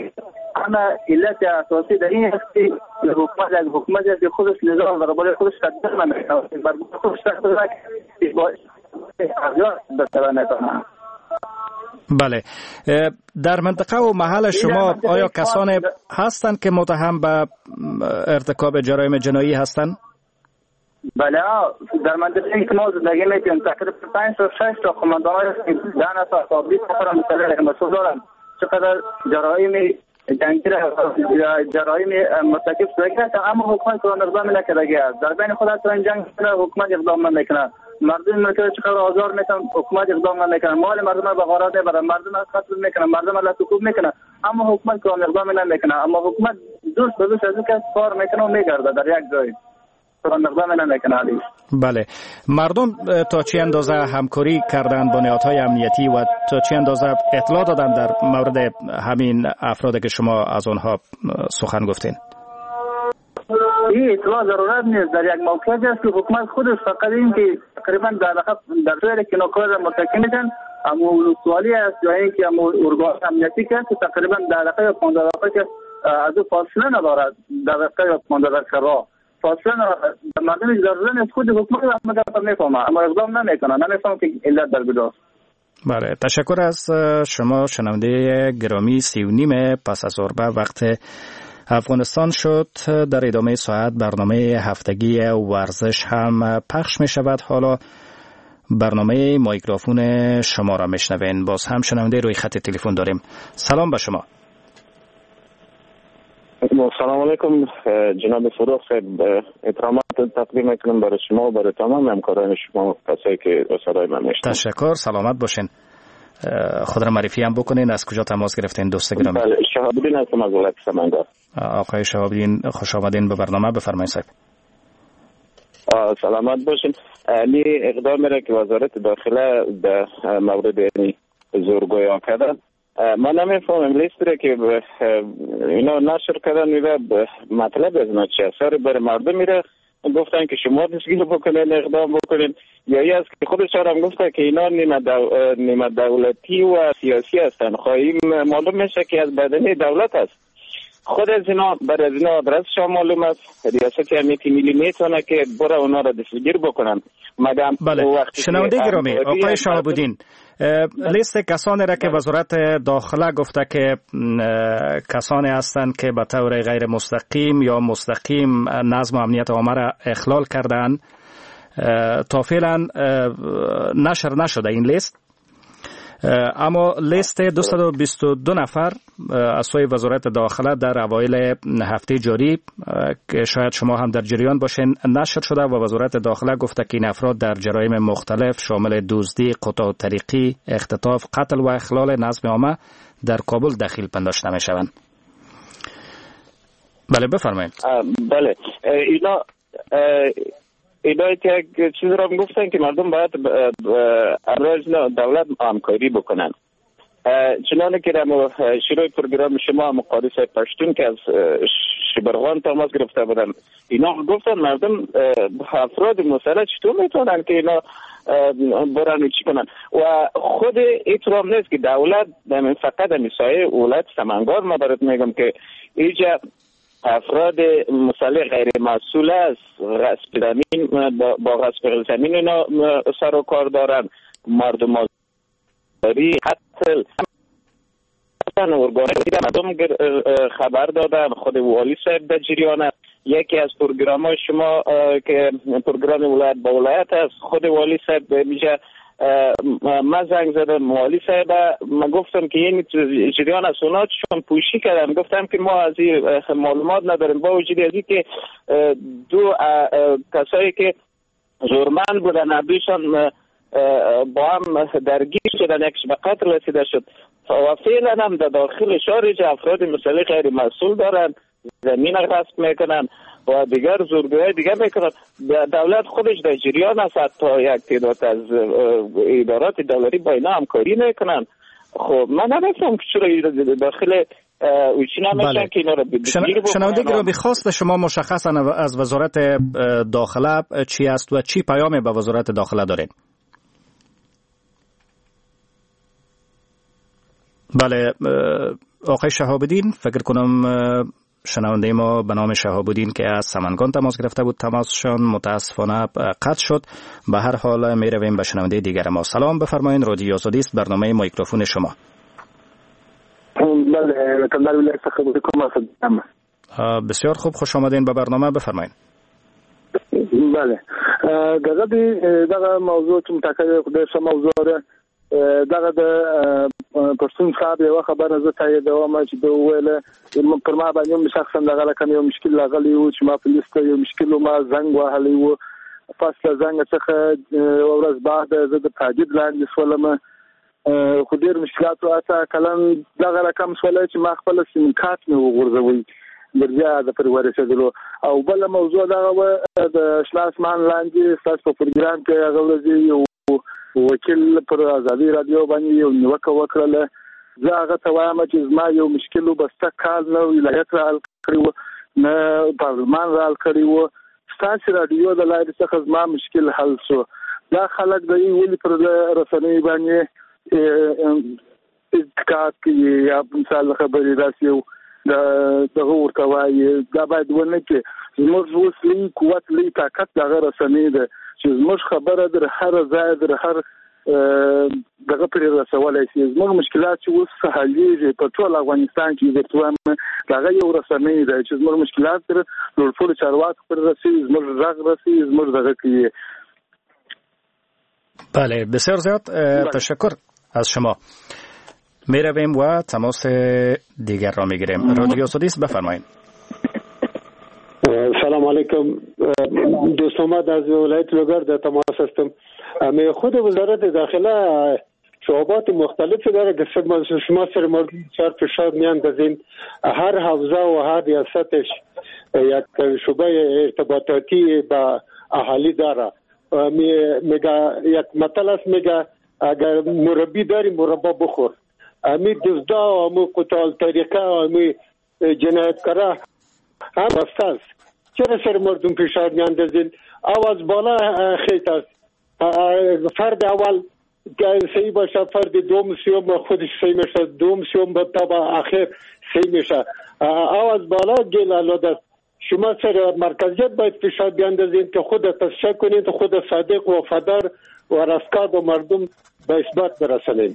[SPEAKER 15] اما علت اساسی در این است که حکومت از حکومت از خودش نظام برابر خودش تدبیر نمیکنه، بر خودش تدبیر نکنه با اجازه بسر نکنه.
[SPEAKER 10] بله، در منطقه و محل شما آیا کسان هستند که متهم به ارتکاب جرایم جنایی هستند؟
[SPEAKER 15] بله، در منطقه که ما زندگی میکنیم تقریبا پنج تا شش تا قماندان های ده نفر تا بیست نفر مسئله مسئول دارن. چقدر جرایم جنگی جرایم مرتکب شده اما حکومت رو اقدام نکرده است. در بین خود این جنگ حکومت اقدام نمیکنه. مردم ملت چقدر آزار میتن حکومت اقدام نمیکنه، مال مردم رو به غارت میبرن، مردم رو قتل میکنه، مردم رو لطفوب میکنه، اما حکومت رو اقدام نمیکنه. اما حکومت دوست به دوست از اینکه کار میکنه و میگرده در یک جای اقدام نمیکنه.
[SPEAKER 10] بله، مردم تا چه اندازه همکاری کردن با نهادهای امنیتی و تا چه اندازه اطلاع دادن در مورد همین افرادی که شما از آنها سخن گفتین؟
[SPEAKER 15] این اطلاع ضرورت نیست. در یک موقعیتی است که حکومت خودش فقط این که تقریبا در در طور که نکار مرتکب میشن اما سوالی است یا اینکه اما ارگان امنیتی که تقریبا در دقیقه پانزده دقیقه از او فاصله ندارد، در دقیقه پانزده دقیقه راه فاصله ندارد. مردم ضرورت نیست خود حکومت هم میفهمه اما اقدام نمیکنه، نمیفهمه که علت در کجاست.
[SPEAKER 10] بله، تشکر از شما شنونده گرامی. سی و نیم پس از ظهر وقت افغانستان شد. در ادامه ساعت برنامه هفتگی ورزش هم پخش می شود. حالا برنامه مایکروفون شما را میشنوین. باز هم شنونده روی خط تلفن داریم. سلام به شما.
[SPEAKER 16] سلام علیکم جناب فروخ صاحب، احترامات تقدیم میکنم برای شما و برای تمام همکاران شما کسایی که صدای من میشنوند.
[SPEAKER 10] تشکر، سلامت باشین. خود را معرفی هم بکنین، از کجا تماس گرفتین دوست گرامی؟
[SPEAKER 16] بله، شهاب‌الدین هستم از ولایت سمنگان.
[SPEAKER 10] آقای شهاب‌الدین خوش آمدین به برنامه، بفرمایید صاحب.
[SPEAKER 16] سلامت باشین. این اقدامی را که وزارت داخله در مورد یعنی زورگویی کردن، من نمیفهمم لیست را که اینا نشر کردن میره مطلب از اینا چه اثری برای مردم میره. گفتن که شما دستگیر بکنین، اقدام بکنین، یا ای است که خودش هم گفته که اینا نیمه, دو... نیمه دولتی و سیاسی هستن. خواهیم معلوم میشه که از بدنی دولت است. خود از اینا برای از اینا آدرس شما معلوم است. ریاست امنیتی ملی میتونه که برای اونا را دستگیر بکنن. مدام
[SPEAKER 10] بله، شنونده گرامی، آقای شهاب‌الدین، لیست کسانی را که وزارت داخله گفته که کسانی هستند که به طور غیر مستقیم یا مستقیم نظم و امنیت عامه را اخلال کردند، تا فعلا نشر نشده این لیست. اما لیست دویست و بیست و دو نفر از سوی وزارت داخله در اوایل هفته جاری که شاید شما هم در جریان باشین نشر شده و وزارت داخله گفته که این افراد در جرایم مختلف شامل دزدی، قطع طریقی، اختطاف، قتل و اخلال نظم عامه در کابل دخیل پنداشته می شوند. بله بفرمایید.
[SPEAKER 16] بله، اینا اینا که یک چیز را گفتن که مردم باید امروز دولت همکاری بکنن. چنانه که در شروع پروگرام شما مقاری صاحب پشتون که از شبرغان تماس گرفته بودن، اینا گفتن مردم افراد مسئله چطور میتونن که اینا برن چی کنن و خود احترام نیست که دولت فقط مسایه ولایت سمنگان ما برات میگم که اینجا افراد مسئله غیر مسئول است، غصب زمین با غصب زمین اینا سر و کار دارن، مردم آزاری، قتل مردم خبر دادن. خود والی صاحب در جریان است. یکی از پروگرام های شما که پروگرام ولایت با ولایت است، خود والی صاحب میگه من زنگ زدم والی صاحب، من گفتم که این جریان است، اونا چون پوشی کردن گفتم که ما از این معلومات نداریم. با وجود از این که دو کسایی که زورمند بودن دویشان با هم درگیر شدن، یکش به قتل رسیده شد و فعلا هم در داخل شارج افراد مسئله غیر مسئول دارن، زمین غصب میکنن و دیگر زورگویی دیگر میکنن. دولت خودش در جریان است، حتی یک تعداد از ادارات دولتی با اینا همکاری میکنن. خب من نمیفهم که چرا داخل اوچی نمیشن که اینا رو بگیر بکنن.
[SPEAKER 10] شنونده گرامی، خواست شما مشخصا از وزارت داخله چی است و چی پیامی به وزارت داخله دارین؟ بله، آقای شهاب الدین، فکر کنم شنونده ما به نام شهاب الدین که از سمنگان تماس گرفته بود تماسشان متاسفانه قطع شد. به هر حال می رویم به شنونده دیگر ما. سلام، بفرمایید. رادیو آزادی است، برنامه میکروفون شما.
[SPEAKER 17] بله، کندهار ولایت څخه کوم هستم.
[SPEAKER 10] بسیار خوب، خوش آمدین به برنامه، بفرمایید.
[SPEAKER 17] بله، دغه دغه موضوع چې متکلم خدای سم موضوع ده، دغه د پښتون صاحب یو خبره زه ته دوام چې دوه ویله پر ما باندې شخصا دغه لکه یو مشکل لاغلی و چې ما په لیسته یو مشکل ما زنګ وهلی و، فاصله زنګ څخه ورځ بعد زه د تاجید لاندې سولم، خو ډیر مشکلات واته کلن دغه رقم سولای چې ما خپل سیم کارت مې وغورځوي درځه د پرورسېدلو. او بل موضوع دغه و د شلاسمان لاندې تاسو په پروګرام کې هغه ورځ یو وکیل پر ازادي رادیو باندې یو نیوکه وکړه. زه هغه ته وایم چې زما یو مشکل وبسته کال نه ولایت را حل کړی نه پارلمان را حل کړی و، تاسو رادیو د لارې څخه زما مشکل حل شو. دا خلک د ویلي پر رسنۍ باندې اتکاک یا مثال خبرې راسي او دغه ورته وایي دا باید ونه کې زموږ اوس لوی قوت لوی طاقت دغه رسنۍ ده چې زموږ خبره در هر ځای در هر دغه پرې رسولای شي. زموږ مشکلات چې اوس حلېږي په ټول افغانستان کې درته وایم دغه یو رسنۍ ده چې زموږ مشکلات تر ټول چارواکو پرې رسي، زموږ غږ رسي، زموږ دغه کې.
[SPEAKER 10] بله، بسیار زیاد تشکر از شما. می رویم و تماس دیگر را می گیریم. رادیو آزادی است، بفرمایید.
[SPEAKER 18] سلام علیکم دوستان، از ولایت لوگر در تماس هستم. می خود وزارت داخله شعبات مختلفی داره که شما سر مورد سر فشار میاندازین. هر حوزه و هر ریاستش یک شعبه ارتباطاتی با اهالی داره. میگه یک مطلب است، میگه اگر مربی داری مربا بخور. امی دزدا و امی قتال طریقه و امی جنایتکارا هم بسته است. چرا سر مردم فشار میاندازین؟ آواز بالا خیط است. فرد اول که صحیح باشه، فرد دوم سیوم خودش صحیح میشه، دوم سیوم به تا آخر صحیح میشه. آواز بالا گل آلوده است. شما سر مرکزیت باید فشار بیاندازین که خود تصفیه کنید، خود صادق و وفادار و رستگار و مردم به اثبات برسانید.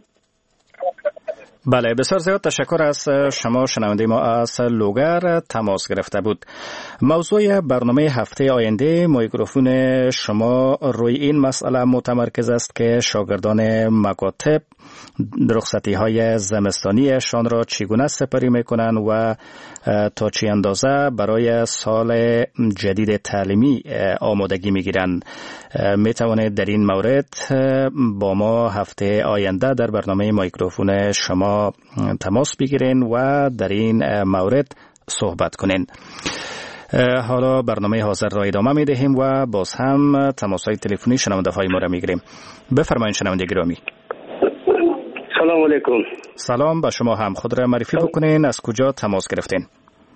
[SPEAKER 10] بله، بسیار زیاد تشکر از شما. شنونده ما از لوگر تماس گرفته بود. موضوع برنامه هفته آینده میکروفون شما روی این مسئله متمرکز است که شاگردان مکاتب رخصتی های زمستانیشان را چگونه سپری میکنند و تا چه اندازه برای سال جدید تعلیمی آمادگی میگیرند. میتوانید در این مورد با ما هفته آینده در برنامه میکروفون شما تماس بگیرین و در این مورد صحبت کنین. حالا برنامه حاضر را ادامه می دهیم و باز هم تماس های تلفنی شنونده های ما را می گیریم. بفرمایید شنونده گرامی.
[SPEAKER 19] سلام علیکم.
[SPEAKER 10] سلام به شما هم. خود را معرفی بکنین، از کجا تماس گرفتین؟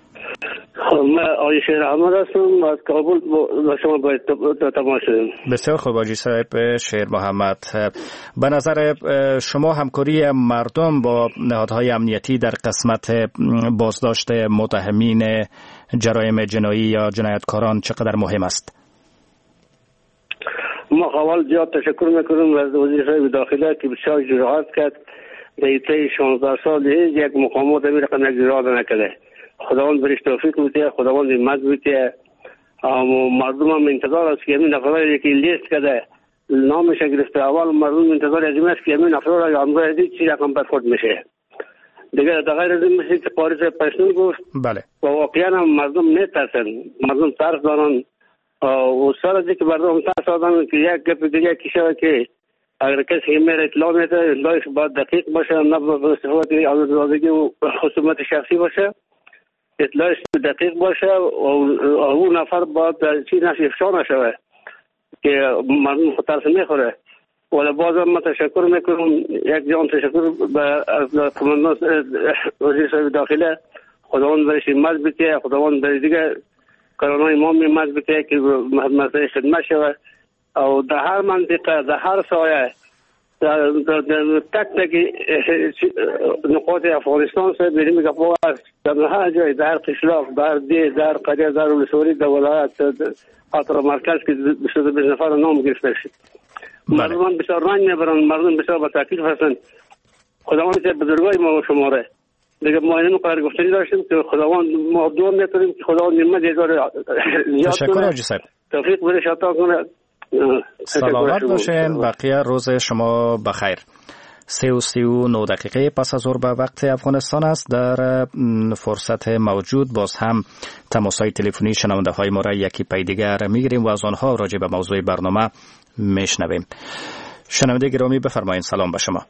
[SPEAKER 19] من آقای شیر احمد هستم، از کابل با شما باید تماس شدیم.
[SPEAKER 10] بسیار خوب آقای صاحب شیر محمد. به نظر شما همکاری مردم با نهادهای امنیتی در قسمت بازداشت متهمین جرایم جنایی یا جنایتکاران چقدر مهم است؟
[SPEAKER 19] ما اول زیاد تشکر میکنم از وزیر صاحب داخله که بسیار جرأت کرد در طی شانزده سال یک مقامات می رقم یک جرأت نکرده. خداوند برش توفیق بده، خداوند همت بده. مردم هم انتظار است که همین نفرایی که لیست کرده نامش گرفته، اول مردم انتظار از این است که همین نفرها را امضای دید چی رقم برخورد میشه. دیگه در غیر از این مثل که پاریس پشتون گفت.
[SPEAKER 10] بله.
[SPEAKER 19] و واقعا هم مردم نترسن، مردم ترس دارن. و سر از که مردم ترس دارن که یک گپ دیگه کشه که اگر کسی میره اطلاع میده اطلاعش باید دقیق باشه، نه به صفات آزادگی و خصوصیت شخصی باشه، اطلاعش دقیق باشه و اون نفر باید چیز نشه افشا نشوه که مردم خود ترس میخوره. ولی بازم من تشکر میکنم، یک جان تشکر به از کماندان وزیر صاحب داخله. خداوند برش همت بده، خداوند برش دیگه کارانای ما همت بده که مسئله خدمت شوه. او در هر منطقه در هر سایه تک تک نقاط افغانستان سے بریم گپا در هر جای در قشلاق در دی در قریه در ولسوالی در ولایت اطراف مرکز که بیست و بیست نفر نام گرفته شد. مردمان بسیار رنج میبرند، مردم بسیار با تکلیف هستند. خداوند چه بزرگای ما و شماره دیگه ما اینو قرار گفتنی داشتیم که خداوند ما دعا میکنیم که خداوند نعمت دیدار زیاد
[SPEAKER 10] تشکر حاجی صاحب.
[SPEAKER 19] توفیق بده عطا کنه.
[SPEAKER 10] سلامت باشین. بقیه روز شما بخیر. سی و سی و نو دقیقه پس از ظهر به وقت افغانستان است. در فرصت موجود باز هم تماس‌های تلفنی شنونده های ما را یکی پی دیگر میگیریم و از آنها راجع به موضوع برنامه میشنویم. شنونده گرامی بفرمایید. سلام به شما.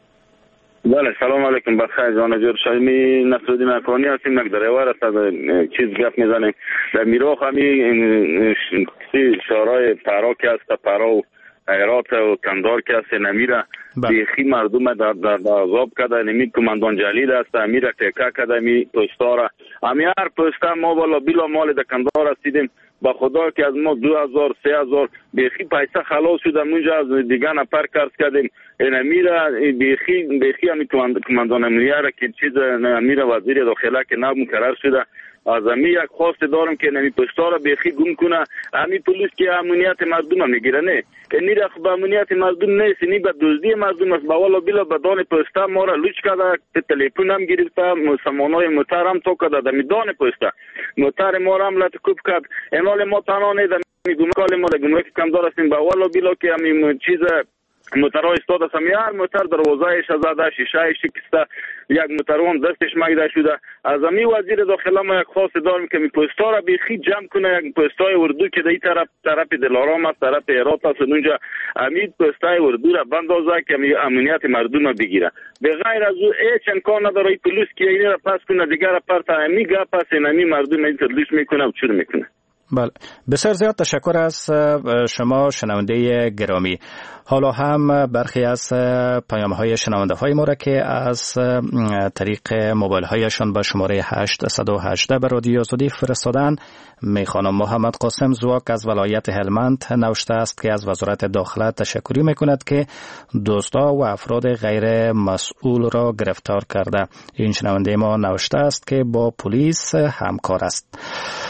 [SPEAKER 20] بله سلام علیکم. بخیر جان جور شایمی نصرالدین اکانی هستیم. یک دریور است چیز گپ میزنیم در میراخ همی شارای پرا که است پرا و حیرات و کندار که است نمیره بیخی مردم در در عذاب کده نمی کماندان جلیل است امیر تکه کده می پستاره امی هر پسته ما بالا بلا مال در کندار هستیم با خدا که از ما دو هزار سه هزار بیخی پیسه خلاص شده منجا از دیگه نپر کرد کردیم این میره بیخی بیخی همی کماندان امریه که چیز میره وزیر داخله که نو مقرر شده از امی یک خواست دارم که نمی پشتار بیخی گم کنه امی پلیس که امنیت مردم میگیره نه اینی را به امنیت مردم نیست اینی به دزدی مردم است با والا بلا بدان پسته ما را لوچ کرده تلفن هم گرفته سامانای موتر هم تو کرده در میدان پسته موتر ما را هم لطکوب کرد اینال ما تنها نیدم گمکال ما در گمرک کمدار هستیم با والا بلا که امی چیز موترها استاد است هر موتر دروازهش زده شیشه شکسته یک موتر هم دستش مگده شده از امی وزیر داخله ما یک خواست دارم که می پستا را بیخی جمع کنه یک پستای اردو که در این طرف طرف دلارام است طرف هرات است اونجا امی پستای اردو را بندازه که امنیت مردم را بگیره به غیر از او هیچ امکان نداره پلیس که این را پس کنه دیگر را پرت امی گپ است امی مردم این تدلیس میکنه و چور میکنه.
[SPEAKER 10] بله بسیار زیاد تشکر از شما شنونده گرامی. حالا هم برخی از پیام های شنونده های ما را که از طریق موبایل هایشان به شماره هشت یک هشت به رادیو آزادی فرستادن میخوانم. محمد قاسم زواک از ولایت هلمند نوشته است که از وزارت داخله تشکری میکند که دزدا و افراد غیر مسئول را گرفتار کرده. این شنونده ما نوشته است که با پلیس همکار است.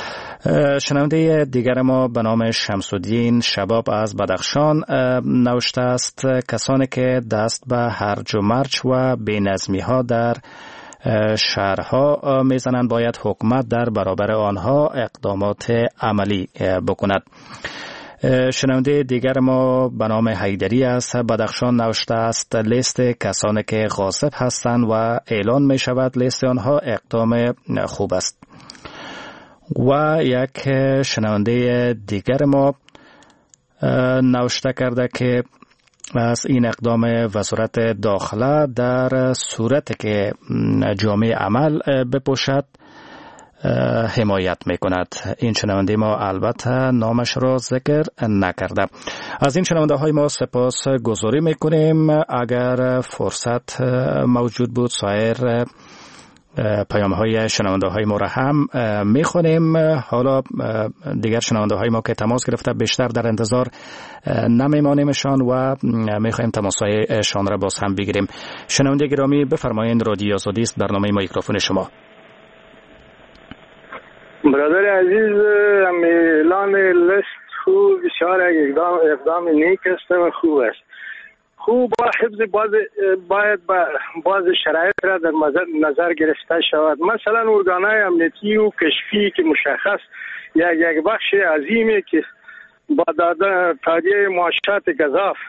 [SPEAKER 10] شنونده دیگر ما به نام شمس‌الدین شباب از بدخشان نوشته است کسانی که دست به هرج و مرج و بی‌نظمی ها در شهرها میزنند باید حکومت در برابر آنها اقدامات عملی بکند. شنونده دیگر ما به نام حیدری از بدخشان نوشته است لیست کسانی که غاصب هستند و اعلان می شود لیست آنها اقدام خوب است. و یک شنونده دیگر ما نوشته کرده که از این اقدام وزارت داخله در صورت که جامعه عمل بپوشد حمایت میکند. این شنونده ما البته نامش را ذکر نکرده. از این شنونده های ما سپاس گذاری میکنیم. اگر فرصت موجود بود سایر پیام های شنونده های ما را هم میخونیم. حالا دیگر شنونده های ما که تماس گرفته بیشتر در انتظار نمیمانیمشان و میخوایم تماس هایشان را باز هم بگیریم. شنونده گرامی بفرمایید رادیو آزادی است برنامه میکروفون شما.
[SPEAKER 17] برادر عزیز اعلان لیست خوب بسیار اقدام اقدام نیک است و خوب است. خوب با حفظ باز باید با باز شرایط را در نظر گرفته شود. مثلا ارگانهای امنیتی و کشفی که مشخص یک یک بخش عظیمی که با دادن تادیه معاشات گزاف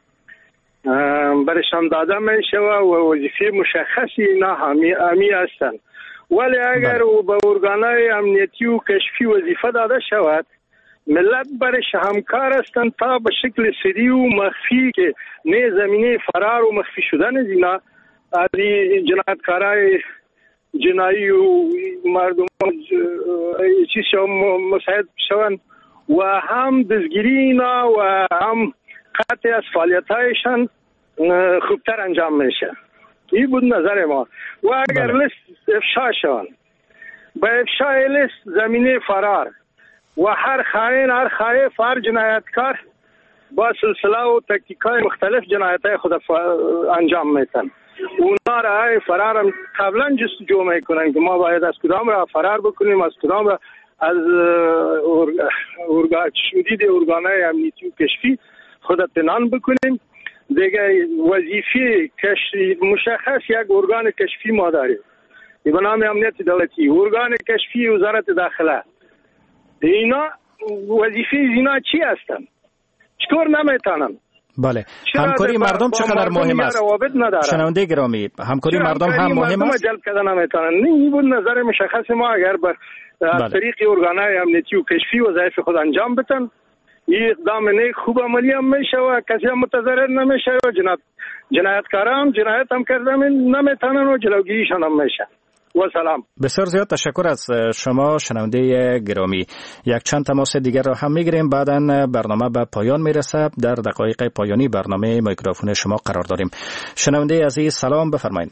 [SPEAKER 17] برشان داده می شود و وظیفه مشخصی اینا همی امی هستند. ولی اگر با ارگانهای امنیتی و کشفی وظیفه داده شود ملت برش همکار هستند تا به شکل سری و مخفی که نه زمینه فرار و مخفی شدن اینا از جنایتکارای جنایی و مردم چیز مساعد شوند و هم دزگیری اینا و هم قطع از فعالیتایشان خوبتر انجام میشه. این بود نظر ما. و اگر لیست افشا شوند با افشای لیست زمینه فرار و هر خائن هر خائف هر جنایتکار با سلسله و تکتیک‌های مختلف جنایت‌های خود انجام میتن. اونا را فرار قبلا جستجو میکنن که ما باید از کدام را فرار بکنیم، از کدام را از شدید ارگان‌های امنیتی و کشفی خود اطمینان بکنیم. دیگه وظیفه کشفی مشخص یک ارگان کشفی ما داریم به نام امنیت دولتی، ارگان کشفی وزارت داخله. اینا وظیفه اینا چی هستن؟ چطور نمیتونن؟
[SPEAKER 10] بله، همکاری مردم چقدر مهم است؟ شنونده گرامی، همکاری مردم هم مهم است؟
[SPEAKER 17] جلب کردن نمیتونن. این بود نظر مشخص ما. اگر بر از طریق ارگان‌های امنیتی و کشفی وظایف خود انجام بدن، این اقدام نیک خوب عملی هم میشه و کسی هم متضرر نمیشه و جنایت جنایتکاران جنایت هم کردن نمیتونن و جلوگیریشان هم میشه. و سلام.
[SPEAKER 10] بسیار زیاد تشکر از شما شنونده گرامی. یک چند تماس دیگر را هم میگیریم، بعداً برنامه به پایان میرسه. در دقایق پایانی برنامه میکروفون شما قرار داریم. شنونده عزیز سلام، بفرمایید.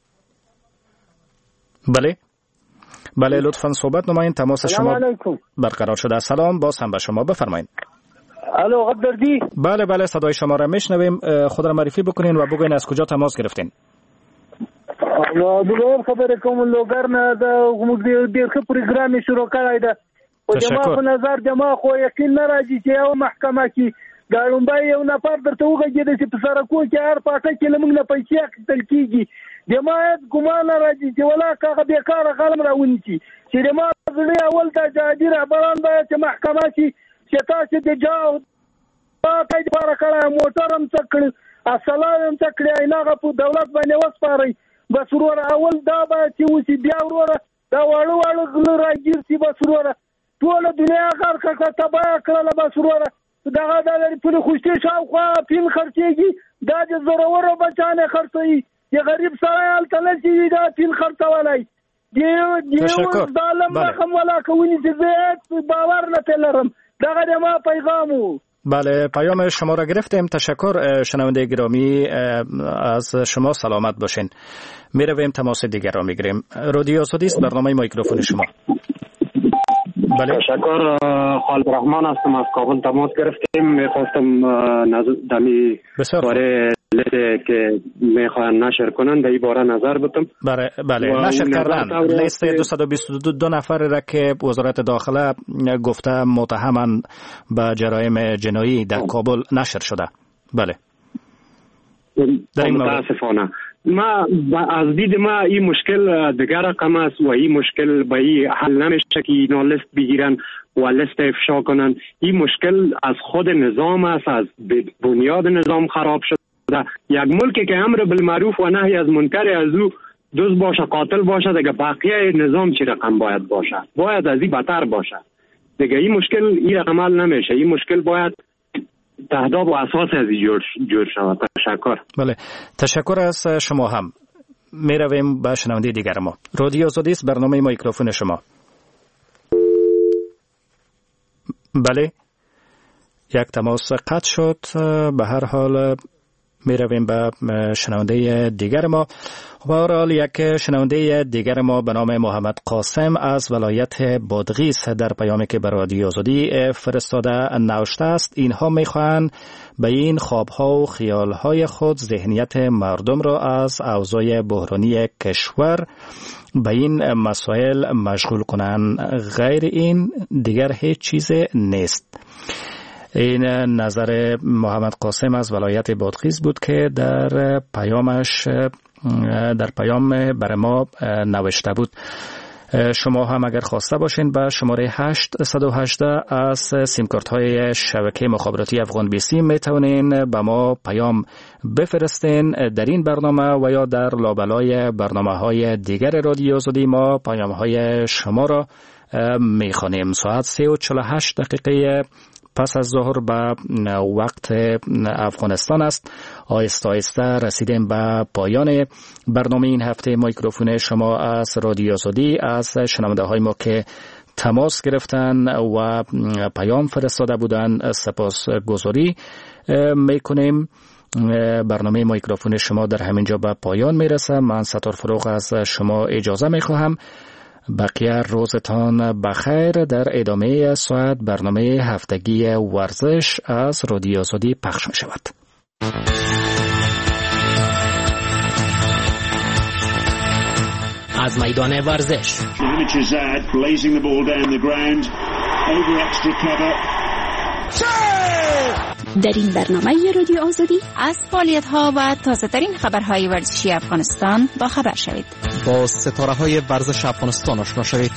[SPEAKER 10] بله بله لطفاً صحبت نمایید. تماس شما برقرار شده. سلام، باز هم به شما، بفرمایید.
[SPEAKER 21] الو قدردی.
[SPEAKER 10] بله بله صدای شما را میشنویم. خود را معرفی بکنین و بگوین از کجا تماس گرفتین.
[SPEAKER 21] نو دغه خبره کوم لوګر نه د موږ ډیر ښه پروګرام شروع کړی دی او جما په نظر جما خو یقین نه راځي چې یو محکمه کې دا لومبای یو نفر درته وګوري چې په سرکو کې هر پاټه کې لمنګ نه پیسې اخیستل کیږي. جما ګمان راځي چې ولا کاغه بیکاره قلم راونی چې جما ځلې اول د جاجي رهبران باید چې محکمه کې چې تاسو د جاو پاتې لپاره کړه موټر هم څکړي اصله هم څکړي نه په دولت باندې وسپاري. بس وروره اول دا به چې اوسي بیا وروره دا واړه واړه غلو راګیر سي. بس وروره ټول دنیا غر کړه تباه کړله. بس وروره دغه د پولی خوشتي شاوخوا پیل خرڅېږي، دا د زورورو بچانې خرڅوي. د غریب سړی هلته نه شي دا پیل خرڅولی. د ظالم رقم ولا کووني چې زه باور نه پرې لرم. دغه د ما پیغام و.
[SPEAKER 10] بله، پیام شما را گرفتیم. تشکر شنونده گرامی، از شما سلامت باشین. می رویم تماس دیگر را می گیریم. رادیو آزادی است، برنامه میکروفون شما.
[SPEAKER 12] بله تشکر. خالد رحمان هستم، از کابل تماس گرفتیم. میخواستم دمی باره لیستی که میخواین نشر کنن در این باره نظر بدم.
[SPEAKER 10] بله بله نشر کردن لیست دویست و بیست و دو نفر را که وزارت داخله گفته متهمن به جرایم جنایی در کابل نشر شده. بله
[SPEAKER 12] متاسفانه ما از دید ما این مشکل دیگر رقم است و این مشکل به این حل نمیشه که اینا لیست بگیرن و لیست افشا کنن. این مشکل از خود نظام است، از بنیاد نظام خراب شده. یک ملکی که امر بالمعروف و نهی از منکر از او دزد باشه، قاتل باشه، دیگه بقیه نظام چی رقم باید باشه؟ باید از این بدتر باشه. دیگه این مشکل این رقم حل نمیشه. این مشکل باید تهداب و اساس از جور جور شود. تشکر.
[SPEAKER 10] بله تشکر از شما هم. می رویم به شنونده دیگر ما. رادیو آزادی است، برنامه میکروفون شما. بله یک تماس قطع شد. به هر حال می رویم به شنونده دیگر ما. به هر حال یک شنونده دیگر ما به نام محمد قاسم از ولایت بادغیس در پیامی که به رادیو آزادی فرستاده نوشته است. اینها میخواهند به این خوابها و خیالهای خود ذهنیت مردم را از اوضاع بحرانی کشور به این مسائل مشغول کنند. غیر این دیگر هیچ چیز نیست. این نظر محمد قاسم از ولایت بادغیس بود که در پیامش در پیام برای ما نوشته بود. شما هم اگر خواسته باشین به شماره هشت یک هشت از سیمکارت های شبکه مخابراتی افغان بی سی می توانین به ما پیام بفرستین. در این برنامه و یا در لابلای برنامه های دیگر رادیو آزادی ما پیام های شما را می خوانیم. ساعت سه و چهل و هشت دقیقه پس از ظهر به وقت افغانستان است. آهسته آهسته رسیدیم به پایان برنامه این هفته میکروفون شما از رادیو آزادی. از شنونده های ما که تماس گرفتن و پیام فرستاده بودن سپاس گذاری میکنیم. برنامه میکروفون شما در همینجا به پایان میرسه. من ستار فروغ از شما اجازه میخواهم. بقیه روزتان بخیر. در ادامه ساعت برنامه هفتگی ورزش از رادیو آزادی پخش می شود.
[SPEAKER 4] از میدان ورزش
[SPEAKER 7] در این برنامه رادیو آزادی
[SPEAKER 1] از فعالیت‌ها و تازه‌ترین خبرهای ورزشی افغانستان با خبر شوید.
[SPEAKER 4] با ستاره‌های ورزش افغانستان آشنا شوید.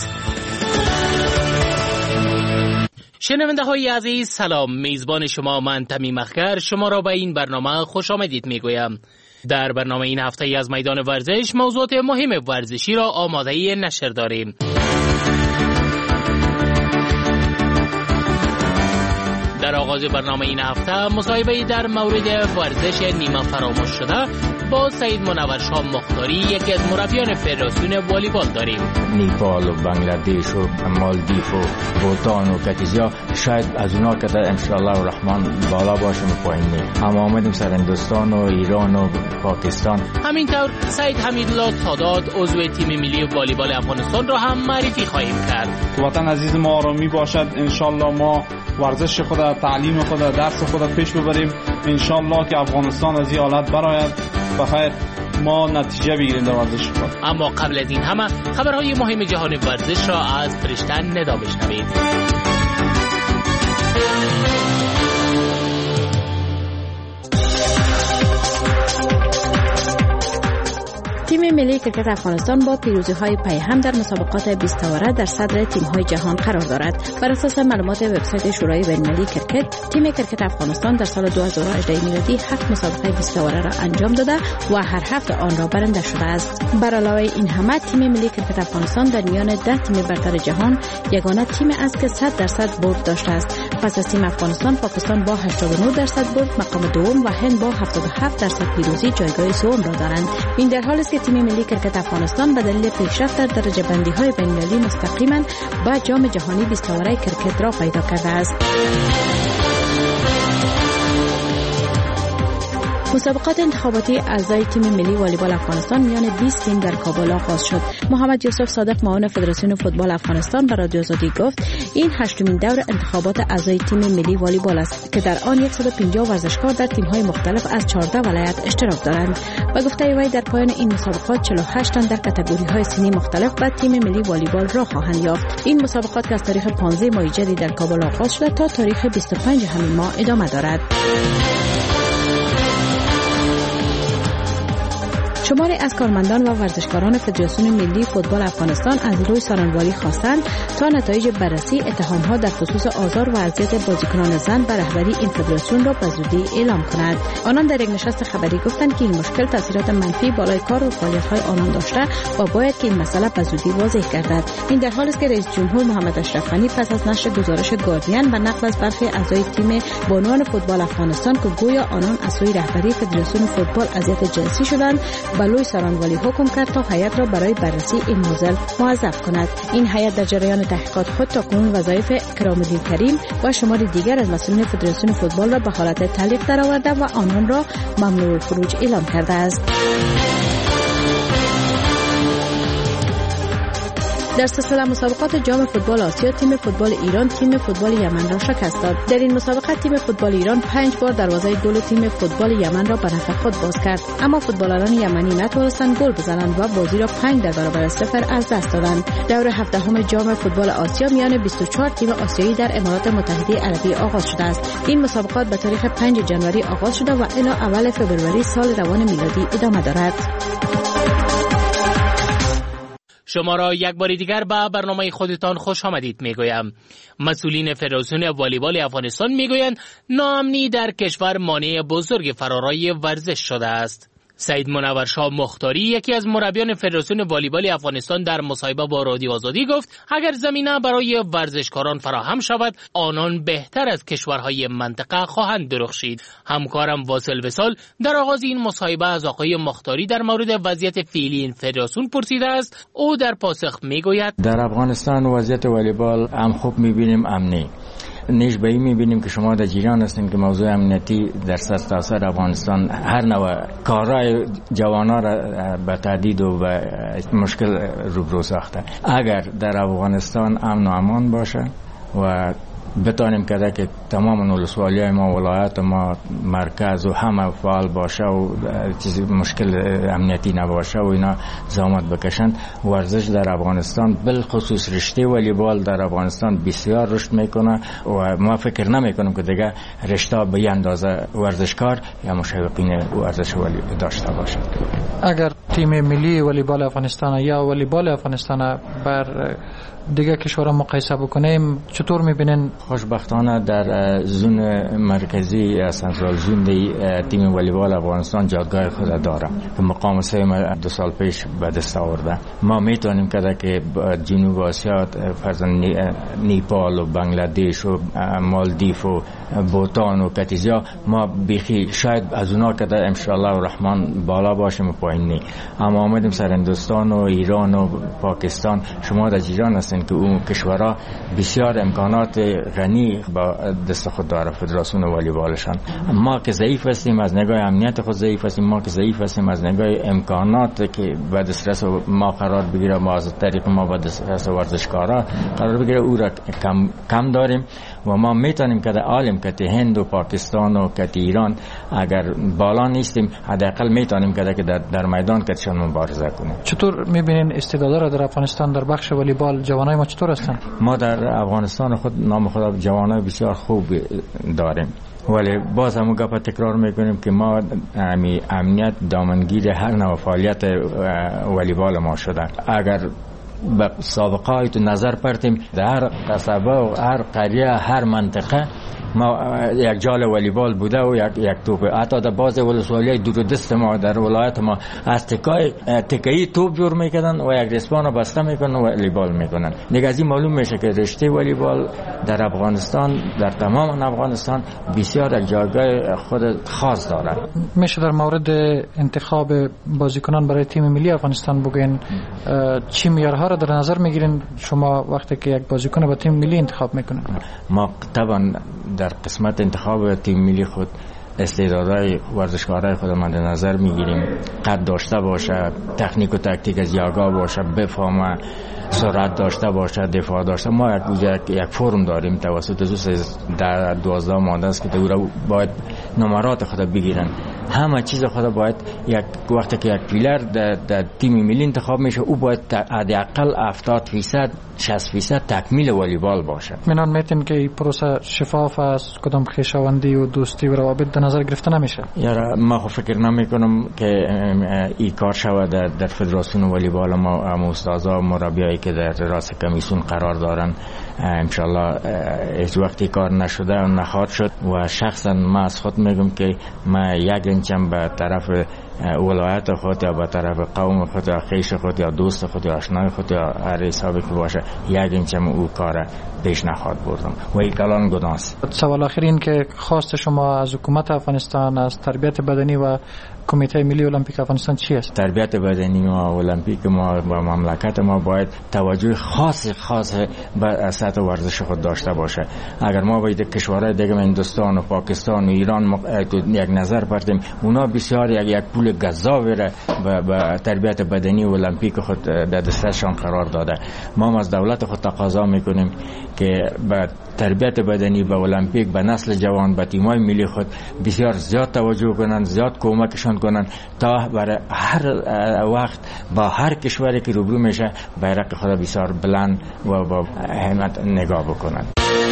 [SPEAKER 4] شنونده های عزیز سلام، میزبان شما من تمیم اخگر شما را به این برنامه خوش آمدید میگویم. در برنامه این هفته از میدان ورزش موضوعات مهم ورزشی را آماده نشر داریم. در آغاز برنامه این هفته مصاحبه در مورد ورزش نیمه فراموش شده با سید منورشاه مختاری، یکی از مربیان فدراسیون والیبال داریم.
[SPEAKER 22] نیپال و بنگلادش و مالدیف و بوتان و کاتیزیا شاید از اونا که ان شاء الله الرحمن بالا باشیم پایین می. اما آمدیم سر هندوستان و ایران و پاکستان.
[SPEAKER 4] همینطور سید حمیدالله سادات عضو تیم ملی والیبال افغانستان را هم معرفی خواهیم کرد.
[SPEAKER 23] وطن عزیز ما آرامی باشد، ان شاء الله ما ورزش خود، تعلیم خود، درس خود پیش ببریم. ان شاء الله که افغانستان از این حالت برآید بخیر ما نتیجه بگیریم در ورزش خود.
[SPEAKER 4] اما قبل از این همه خبرهای مهم جهان ورزش را از فرشته ندا بشنوید.
[SPEAKER 24] تیم ملی کرکت افغانستان با پیروزی‌های پیهم در مسابقات بیست اوره در صدر تیم‌های جهان قرار دارد. بر اساس معلومات وبسایت شورای بین‌المللی کرکت، تیم کرکت افغانستان در سال دو هزار و هجده میلادی هفت مسابقه بیست اوره را انجام داده و هر هفت آن را برنده شده است. بر علاوه این همه تیم ملی کرکت افغانستان در میان ده تیم برتر جهان یگانه تیم است که صد درصد برد داشته است. پس از تیم افغانستان، پاکستان با هشتاد و نه درصد برد مقام دوم و هند با هفتاد و هفت درصد پیروزی جایگاه سوم را دارند. این در حالی است که تیم ملی کرکت افغانستان به دلیل پیشرفت در درجه بندی های بین المللی مستقیما به جام جهانی بیست اوره کرکت را پیدا کرده است. مسابقات انتخاباتی اعضای تیم ملی والیبال افغانستان میان بیست تیم در کابل آغاز شد. محمد یوسف صادق معاون فدراسیون فوتبال افغانستان به رادیو آزادی گفت این هشتمین دور انتخابات اعضای تیم ملی والیبال است که در آن صد و پنجاه ورزشکار در تیم‌های مختلف از چهارده ولایت اشتراک دارند. و گفته وی در پایان این مسابقات چهل و هشت تن در کاتگوری‌های سنی مختلف به تیم ملی والیبال را خواهند یافت. این مسابقات که از تاریخ پانزده ماه جدید در کابل آغاز شده تا تاریخ بیست و پنج همین ماه ادامه دارد. شماری از کارمندان و ورزشکاران فدراسیون ملی فوتبال افغانستان از روی سارنوالی خواستند تا نتایج بررسی اتهام‌ها در خصوص آزار و اذیت بازیکنان زن به رهبری این فدراسیون را به زودی اعلام کند. آنان در یک نشست خبری گفتند که این مشکل تاثیرات منفی بالای کار و فعالیت‌های آنان داشته و باید که این مسئله به زودی واضح گردد. این در حالی است که رئیس جمهور محمد اشرف غنی پس از نشر گزارش گاردین و نقل از برخی اعضای تیم بانوان فوتبال افغانستان که گویا آنان از سوی رهبری فدراسیون فوتبال اذیت جنسی شدند، بلوی سارنوالی حکم کرد تا هیئت را برای بررسی این موضوع موظف کند. این هیئت در جریان تحقیقات خود تاکنون وظایف کرام‌الدین کریم و شمار دیگر از مسئولین فدراسیون فوتبال را به حالت تعلیق درآورده و آنان را ممنوع الخروج اعلام کرده است. در سلسله مسابقات جام فوتبال آسیا تیم فوتبال ایران تیم فوتبال یمن را شکست داد. در این مسابقه تیم فوتبال ایران پنج بار دروازه گل تیم فوتبال یمن را به نفع خود باز کرد، اما فوتبالران یمنی نتوانستند گل بزنند و بازی را پنج در برابر صفر از دست دادند. دور هفدهم جام فوتبال آسیا میان بیست و چهار تیم آسیایی در امارات متحده عربی آغاز شده است. این مسابقات به تاریخ پنج جنوری آغاز شده و الی اول فوریه سال روان میلادی ادامه دارد.
[SPEAKER 4] شما را یک بار دیگر به برنامه خودتان خوش آمدید میگویم. مسئولین فدراسیون والیبال افغانستان میگویند ناامنی در کشور مانع بزرگ فرارای ورزش شده است. سید منورشاه مختاری، یکی از مربیان فدراسیون والیبال افغانستان، در مصاحبه با رادیو آزادی گفت اگر زمینه برای ورزشکاران فراهم شود آنان بهتر از کشورهای منطقه خواهند درخشید. همکارم واصل وصال در آغاز این مصاحبه از آقای مختاری در مورد وضعیت فعلی این فدراسیون پرسیده است. او در پاسخ میگوید
[SPEAKER 22] در افغانستان وضعیت والیبال هم خوب میبینیم امنی. نیش به این میبینیم که شما در جریان هستین که موضوع امنیتی در سرتاسر افغانستان هر نوع کارهای جوانا را به تهدید و به مشکل روبرو ساخته. اگر در افغانستان امن و امان باشه و بتانیم که که تمام ولسوالی‌های ما، ولایت ما، مرکز و همه فعال باشه و چیزی مشکل امنیتی نباشه و اینا زحمت بکشن، ورزش در افغانستان بالخصوص رشته والیبال در افغانستان بسیار رشد میکنه و ما فکر نمیکنم که دیگه رشته به اندازه ورزشکار یا مشوقین ورزش والیبال داشته باشه.
[SPEAKER 2] اگر تیم ملی والیبال افغانستان یا والیبال افغانستان بر دیگه کشورها مقایسه بکنیم، چطور میبینین؟
[SPEAKER 22] خوشبختانه در زون مرکزی سنترال زون تیم والیبال افغانستان جایگاه خود داره که مقام سوم دو سال پیش به دست آورده. ما میتونیم که که جنوب آسیا فرضاً نیپال و بنگلادش و مالدیف و بوتان و کاتیزیا ما بیخی شاید از اونا که ان شاء الله الرحمن بالا باشیم و پایین نی. اما آمدیم سر هندوستان و ایران و پاکستان. شما در جیران هستین که اون کشورها بسیار امکانات غنی با دست خود داره فدراسیون والیبالشان. ما که ضعیف هستیم از نگاه امنیت خود ضعیف هستیم، ما که ضعیف هستیم از نگاه امکانات که به دسترس ما قرار بگیره، ما از طریق ما به دسترس ورزشکارا قرار بگیره او را کم کم داریم و ما میتونیم که عالم که هند و پاکستان و که ایران اگر بالا نیستیم حداقل میتونیم که در, در میدان کتشان مبارزه کنیم.
[SPEAKER 2] چطور میبینین استعدادا را در افغانستان در بخش والیبال جوانای ما چطور هستن؟
[SPEAKER 22] ما در افغانستان خود نام خود جوانای بسیار خوب داریم، ولی باز هم گپ تکرار میکنیم که ما امی امنیت دامنگیر هر نوع فعالیت والیبال ما شده. اگر به سابقه های تو نظر پرتیم در هر قصبه و هر قریه هر منطقه ما یک جال والیبال بوده و یک یک توپ. حتی در باز ولسوالیای دور دست ما در ولایت ما از تکای تکایی توپ جور میکنن و یک رسپان بسته میکنن و والیبال میکنن. دیگه از این معلوم میشه که رشته والیبال در افغانستان در تمام افغانستان بسیار یک جایگاه خود خاص داره.
[SPEAKER 2] میشه در مورد انتخاب بازیکنان برای تیم ملی افغانستان بگین چی معیارها را در نظر میگیرین شما وقتی که یک بازیکن با تیم ملی انتخاب میکنین؟
[SPEAKER 22] ما طبعا در قسمت انتخاب تیم ملی خود استعدادهای ورزشکارای خود مد نظر میگیریم. قد داشته باشه، تکنیک و تاکتیک از یاگا باشه، بفهمه، سرعت داشته باشه، دفاع داشته. ما یک یک فرم داریم توسط دوست در دوازده ماده است که او را باید نمرات خود بگیرن. همه چیز خود باید یک وقتی که یک پیلر در, در تیم ملی انتخاب میشه او باید حداقل هفتاد درصد شصت درصد تکمیل والیبال باشه.
[SPEAKER 2] منان میتین که این پروسه شفاف است، کدام خویشاوندی و دوستی و روابط در نظر گرفته نمیشه؟
[SPEAKER 22] یارا ما خو فکر نمیکنم که این کار شود در, در فدراسیون والیبال ما استادا مربیایی که در راس کمیسیون قرار دارن انشالله هیچ وقتی کار نشده و نخواهد شد و شخصا ما از خود میگم که ما یک انچم به طرف ولایت خود یا به طرف قوم خود یا خیش خود یا دوست خود یا آشنای خود یا هر حسابی که باشه یک انچم او کار پیش نخواهد بردم و این کلان گناست.
[SPEAKER 2] سوال آخر این که خواست شما از حکومت افغانستان از تربیت بدنی و کمیته ملی المپیک افغانستان چی است؟
[SPEAKER 22] تربیت بدنی و المپیک ما و مملکت ما باید توجه خاص خاص به سطح ورزش خود داشته باشه. اگر ما باید کشورهای دیگه هندوستان و پاکستان و ایران یک نظر پرتیم، اونا بسیار یک یک پول گزاوی را به تربیت بدنی و المپیک خود در دستشان قرار داده. ما از دولت خود تقاضا میکنیم که به تربیت بدنی به المپیک به نسل جوان به تیمای ملی خود بسیار زیاد توجه کنند، زیاد کمکشان کنند تا برای هر وقت با هر کشوری که روبرو میشه بیرق خود بسیار بلند و با همت نگاه بکنند.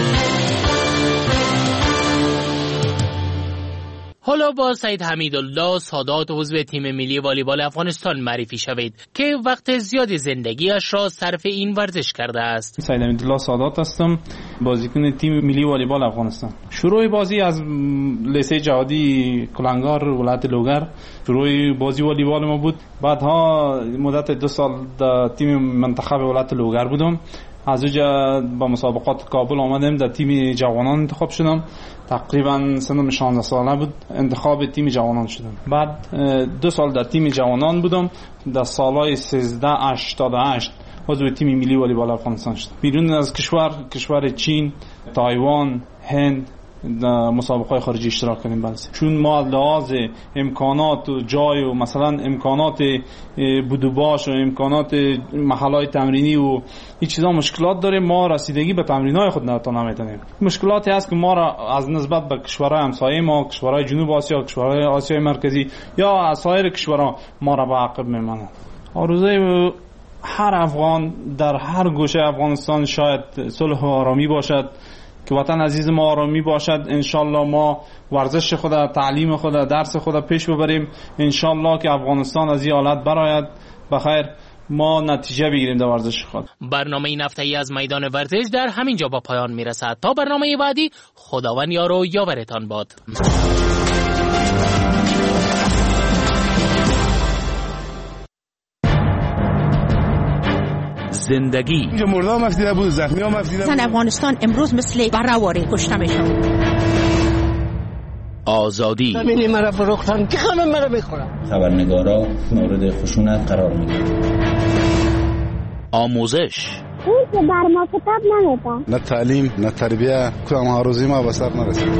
[SPEAKER 4] حالا با سید حمیدالله سادات عضو تیم ملی والیبال افغانستان معرفی شوید که وقت زیادی زندگیش را صرف این ورزش کرده است.
[SPEAKER 23] سید حمیدالله سادات هستم، بازیکن تیم ملی والیبال افغانستان. شروع بازی از لیسه جهادی کلنگار ولایت لوگر شروع بازی والیبال ما بود. بعدها مدت دو سال در تیم منتخب ولایت لوگر بودم. از اونجا با مسابقات کابل آمدم، در تیم جوانان انتخاب شدم. تقریبا سنم شانزده ساله بود انتخاب تیم جوانان شدم. بعد دو سال در تیم جوانان بودم. در سالهای سیزده هشتاد و هشت عضو تیم ملی والیبال افغانستان شدم. بیرون از کشور کشور چین، تایوان، هند مسابقه های خارجی اشتراک کردیم. بله چون ما لحاظ امکانات و جای و مثلا امکانات بودوباش و امکانات محلهای تمرینی و این چیزا مشکلات داریم، ما رسیدگی به تمرینای خود نمیتونیم. مشکلاتی هست که ما را از نسبت به کشورهای همسایه ما، کشورهای جنوب آسیا، کشورهای آسیای مرکزی یا از سایر کشورها ما را به عقب میمانند. آرزوی هر افغان در هر گوشه افغانستان شاید صلح و آرامی باشد، که وطن عزیز ما آرامی باشد. انشالله ما ورزش خود، تعلیم خود، درس خود پیش ببریم. انشالله که افغانستان از این حالت برآید بخیر، ما نتیجه بگیریم در ورزش خود.
[SPEAKER 4] برنامه این هفته‌ای از میدان ورزش در همین جا با پایان میرسد. تا برنامه بعدی، خداوند یار و یاورتان باد.
[SPEAKER 3] زندگی
[SPEAKER 6] اینجا مردا مفیده بود، زخمی ها مفیده بود.
[SPEAKER 8] زن افغانستان امروز مثل برآواره کشته میشن.
[SPEAKER 3] آزادی
[SPEAKER 9] همینی مرا فروختن که همه مرا میخورن.
[SPEAKER 25] خبرنگارا مورد خشونت قرار میگیرن.
[SPEAKER 3] آموزش
[SPEAKER 26] اون که بر ما کتاب نمیدن،
[SPEAKER 6] نه تعلیم نه تربیه، کدام هاروزی ما به سر نرسید.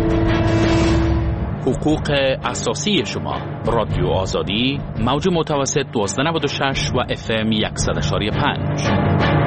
[SPEAKER 3] حقوق اساسی شما. رادیو آزادی، موج متوسط دوازده نود و شش و اف ام صد و شش و پنج.